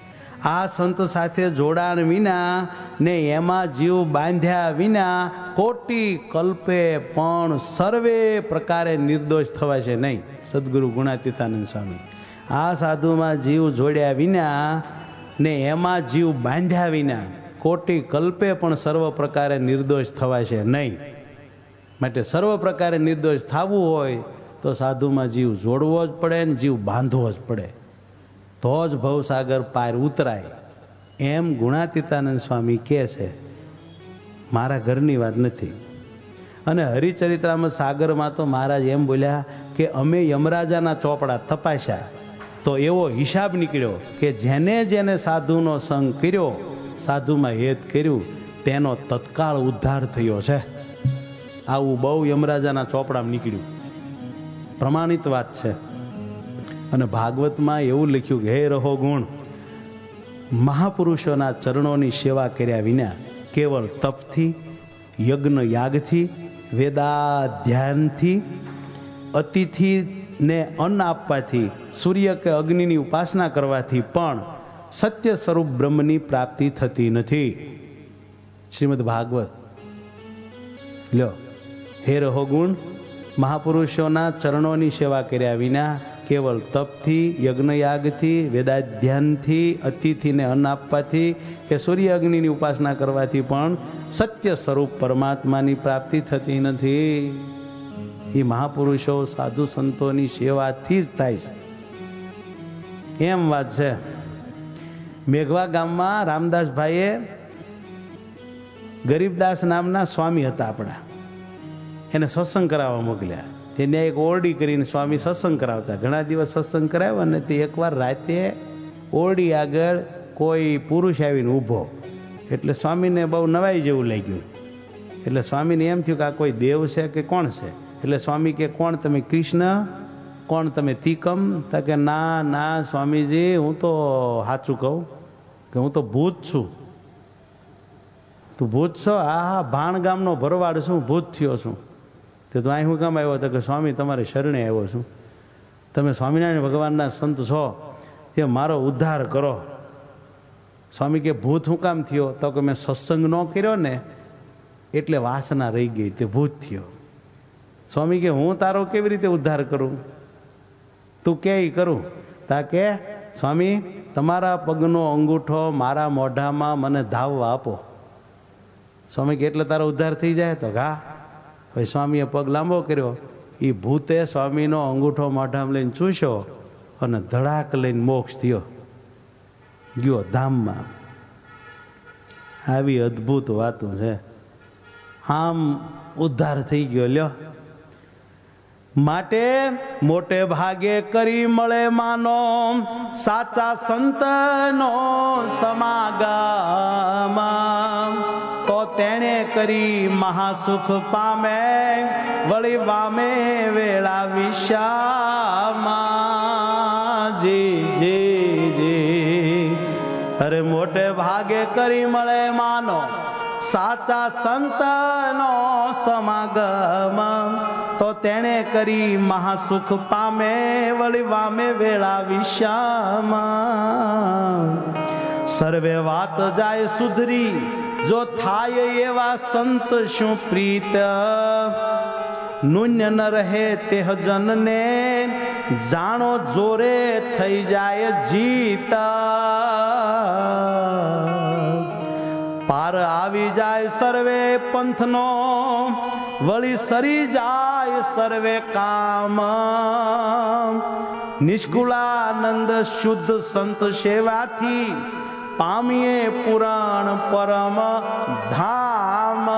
આ સંત સાથે જોડાણ વિના ને એમાં જીવ બાંધ્યા વિના કોટી કલ્પે પણ સર્વે પ્રકારે નિર્દોષ થવાશે નહીં. સદગુરુ ગુણાતીતાનંદ સ્વામી. આ સાધુમાં જીવ જોડ્યા વિના ને એમાં જીવ બાંધ્યા વિના કોટી કલ્પે પણ સર્વ પ્રકારે નિર્દોષ થવાશે નહીં. માટે સર્વ પ્રકારે નિર્દોષ થવું હોય તો સાધુમાં જીવ જોડવો જ પડે ને જીવ બાંધવો જ પડે, તો જ ભવસાગર પાર ઉતરાય. એમ ગુણાતીતાનંદ સ્વામી કહે છે, મારા ઘરની વાત નથી. અને હરિચરિત્રામૃત સાગરમાં તો મહારાજ એમ બોલ્યા કે અમે યમરાજાના ચોપડા તપાસ્યા તો એવો હિસાબ નીકળ્યો કે જેને જેને સાધુનો સંગ કર્યો, સાધુમાં હેત કર્યું, તેનો તત્કાળ ઉદ્ધાર થયો છે. આવું બહુ યમરાજાના ચોપડામાં નીકળ્યું, પ્રમાણિત વાત છે. અને ભાગવતમાં એવું લખ્યું કે હે રહો ગુણ, મહાપુરુષોના ચરણોની સેવા કર્યા વિના કેવળ તપથી, યજ્ઞ યાગથી, વેદાધ્યાનથી, અતિથિને અન્ન આપવાથી, સૂર્ય કે અગ્નિની ઉપાસના કરવાથી પણ સત્ય સ્વરૂપ બ્રહ્મની પ્રાપ્તિ થતી નથી. શ્રીમદ ભાગવત લ્યો. હે રહો ગુણ, મહાપુરુષોના ચરણોની સેવા કર્યા વિના કેવળ તપથી, યજ્ઞયાગથી, વેદાધ્યાનથી, અતિથિને અન્ન આપવાથી કે સૂર્ય અગ્નિની ઉપાસના કરવાથી પણ સત્ય સ્વરૂપ પરમાત્માની પ્રાપ્તિ થતી નથી. એ મહાપુરુષો સાધુ સંતોની સેવાથી જ થાય છે. એમ વાત છે. મેઘવા ગામમાં રામદાસભાઈએ ગરીબદાસ નામના સ્વામી હતા આપણા, એને સત્સંગ કરાવવા મોકલ્યા. તેને એક ઓરડી કરીને સ્વામી સત્સંગ કરાવતા. ઘણા દિવસ સત્સંગ કરાવ્યો અને તે એકવાર રાતે ઓરડી આગળ કોઈ પુરુષ આવીને ઊભો, એટલે સ્વામીને બહુ નવાઈ જેવું લાગ્યું. એટલે સ્વામીને એમ થયું કે આ કોઈ દેવ છે કે કોણ છે. એટલે સ્વામી કે કોણ તમે? કૃષ્ણ. કોણ તમે? તીકમ. તા કે ના ના સ્વામીજી, હું તો સાચું કહું કે હું તો ભૂત છું. તું ભૂત છો? હા હા, ભાણ ગામનો ભરવાડ છું, ભૂત થયો છું. તે તો અહીં હું કામ આવ્યો હતો? કે સ્વામી તમારે શરણે આવ્યો છું, તમે સ્વામિનારાયણ ભગવાનના સંત છો, તે મારો ઉદ્ધાર કરો. સ્વામી કે ભૂત હું કામ થયો? તો કે મેં સત્સંગ ન કર્યો ને એટલે વાસના રહી ગઈ, તે ભૂત થયો. સ્વામી કે હું તારો કેવી રીતે ઉદ્ધાર કરું? તું કે કરું? તા કે સ્વામી તમારા પગનો અંગૂઠો મારા મોઢામાં મને ધાવવા આપો. સ્વામી કે એટલે તારો ઉદ્ધાર થઈ જાય? તો ઘા ભાઈ સ્વામીએ પગ લાંબો કર્યો, એ ભૂતે સ્વામીનો અંગૂઠો મોઢામાં લઈને ચૂસ્યો અને ધડાક લઈને મોક્ષ થયો, ગયો ધામમાં. આવી અદ્ભુત વાતો છે. આમ ઉદ્ધાર થઈ ગયો. લ્યો, માટે મોટે ભાગે કરી મળે માનો સાચા સંતનો સમાગમ, તો તેણે કરી મહાસુખ પામે વળી વામે વેળા વિશ્યામાં. જી જી જી. અરે મોટે ભાગે કરી મળે માનો સાચા સંતનો સમાગમ, તો તેણે કરી મહાસુખ પામે વળી વામે વેળા વિશ્યામાં. સર્વે વાત જાય સુધરી જો થાય એવા સંત શું પ્રીત, નુન્ય ન રહે તે જનને જાણો જોરે થઈ જાય જીત. પાર આવી જાય સર્વે પંથનો વળી સરી જાય સર્વે કામ. નિષ્કુળાનંદ શુદ્ધ સંત સેવાથી પામીએ પુરાણ પરમ ધામ.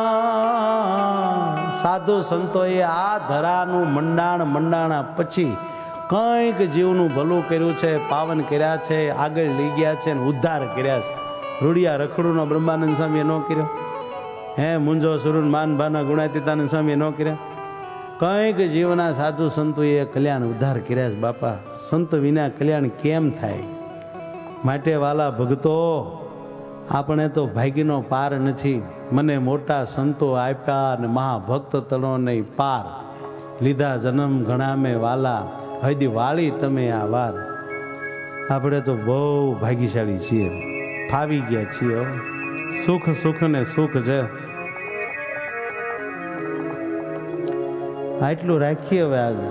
સાધુ સંતોએ આ ધરાનું મંડાણ મંડાણા પછી કંઈક જીવનું ભલું કર્યું છે, પાવન કર્યા છે, આગળ લઈ ગયા છે, ઉદ્ધાર કર્યા છે. રૂડિયા રખડુનો બ્રહ્માનંદ સ્વામીએ ન કર્યો, હે મુંજો સુરુન માનભાના ગુણાતીતાનંદ સ્વામીએ ન કર્યા. કંઈક જીવના સાધુ સંતોએ કલ્યાણ ઉદ્ધાર કર્યા છે. બાપા, સંત વિના કલ્યાણ કેમ થાય? માટે વાલા ભક્તો, આપણે તો ભાગ્યનો પાર નથી. મને મોટા સંતો આપ્યા અને મહાભક્ત તળો નહીં પાર, લીધા જન્મ ઘણા મેં વાલા, હજી વાળી તમે આ વાર. આપણે તો બહુ ભાગ્યશાળી છીએ, ફાવી ગયા છીએ. સુખ સુખ ને સુખ છે. આટલું રાખીએ હવે. આજે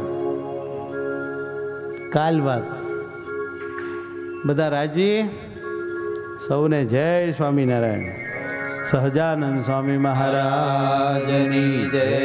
કાલ વાત. બધા રાજી? સૌને જય સ્વામિનારાયણ. સહજાનંદ સ્વામી મહારાજની જય.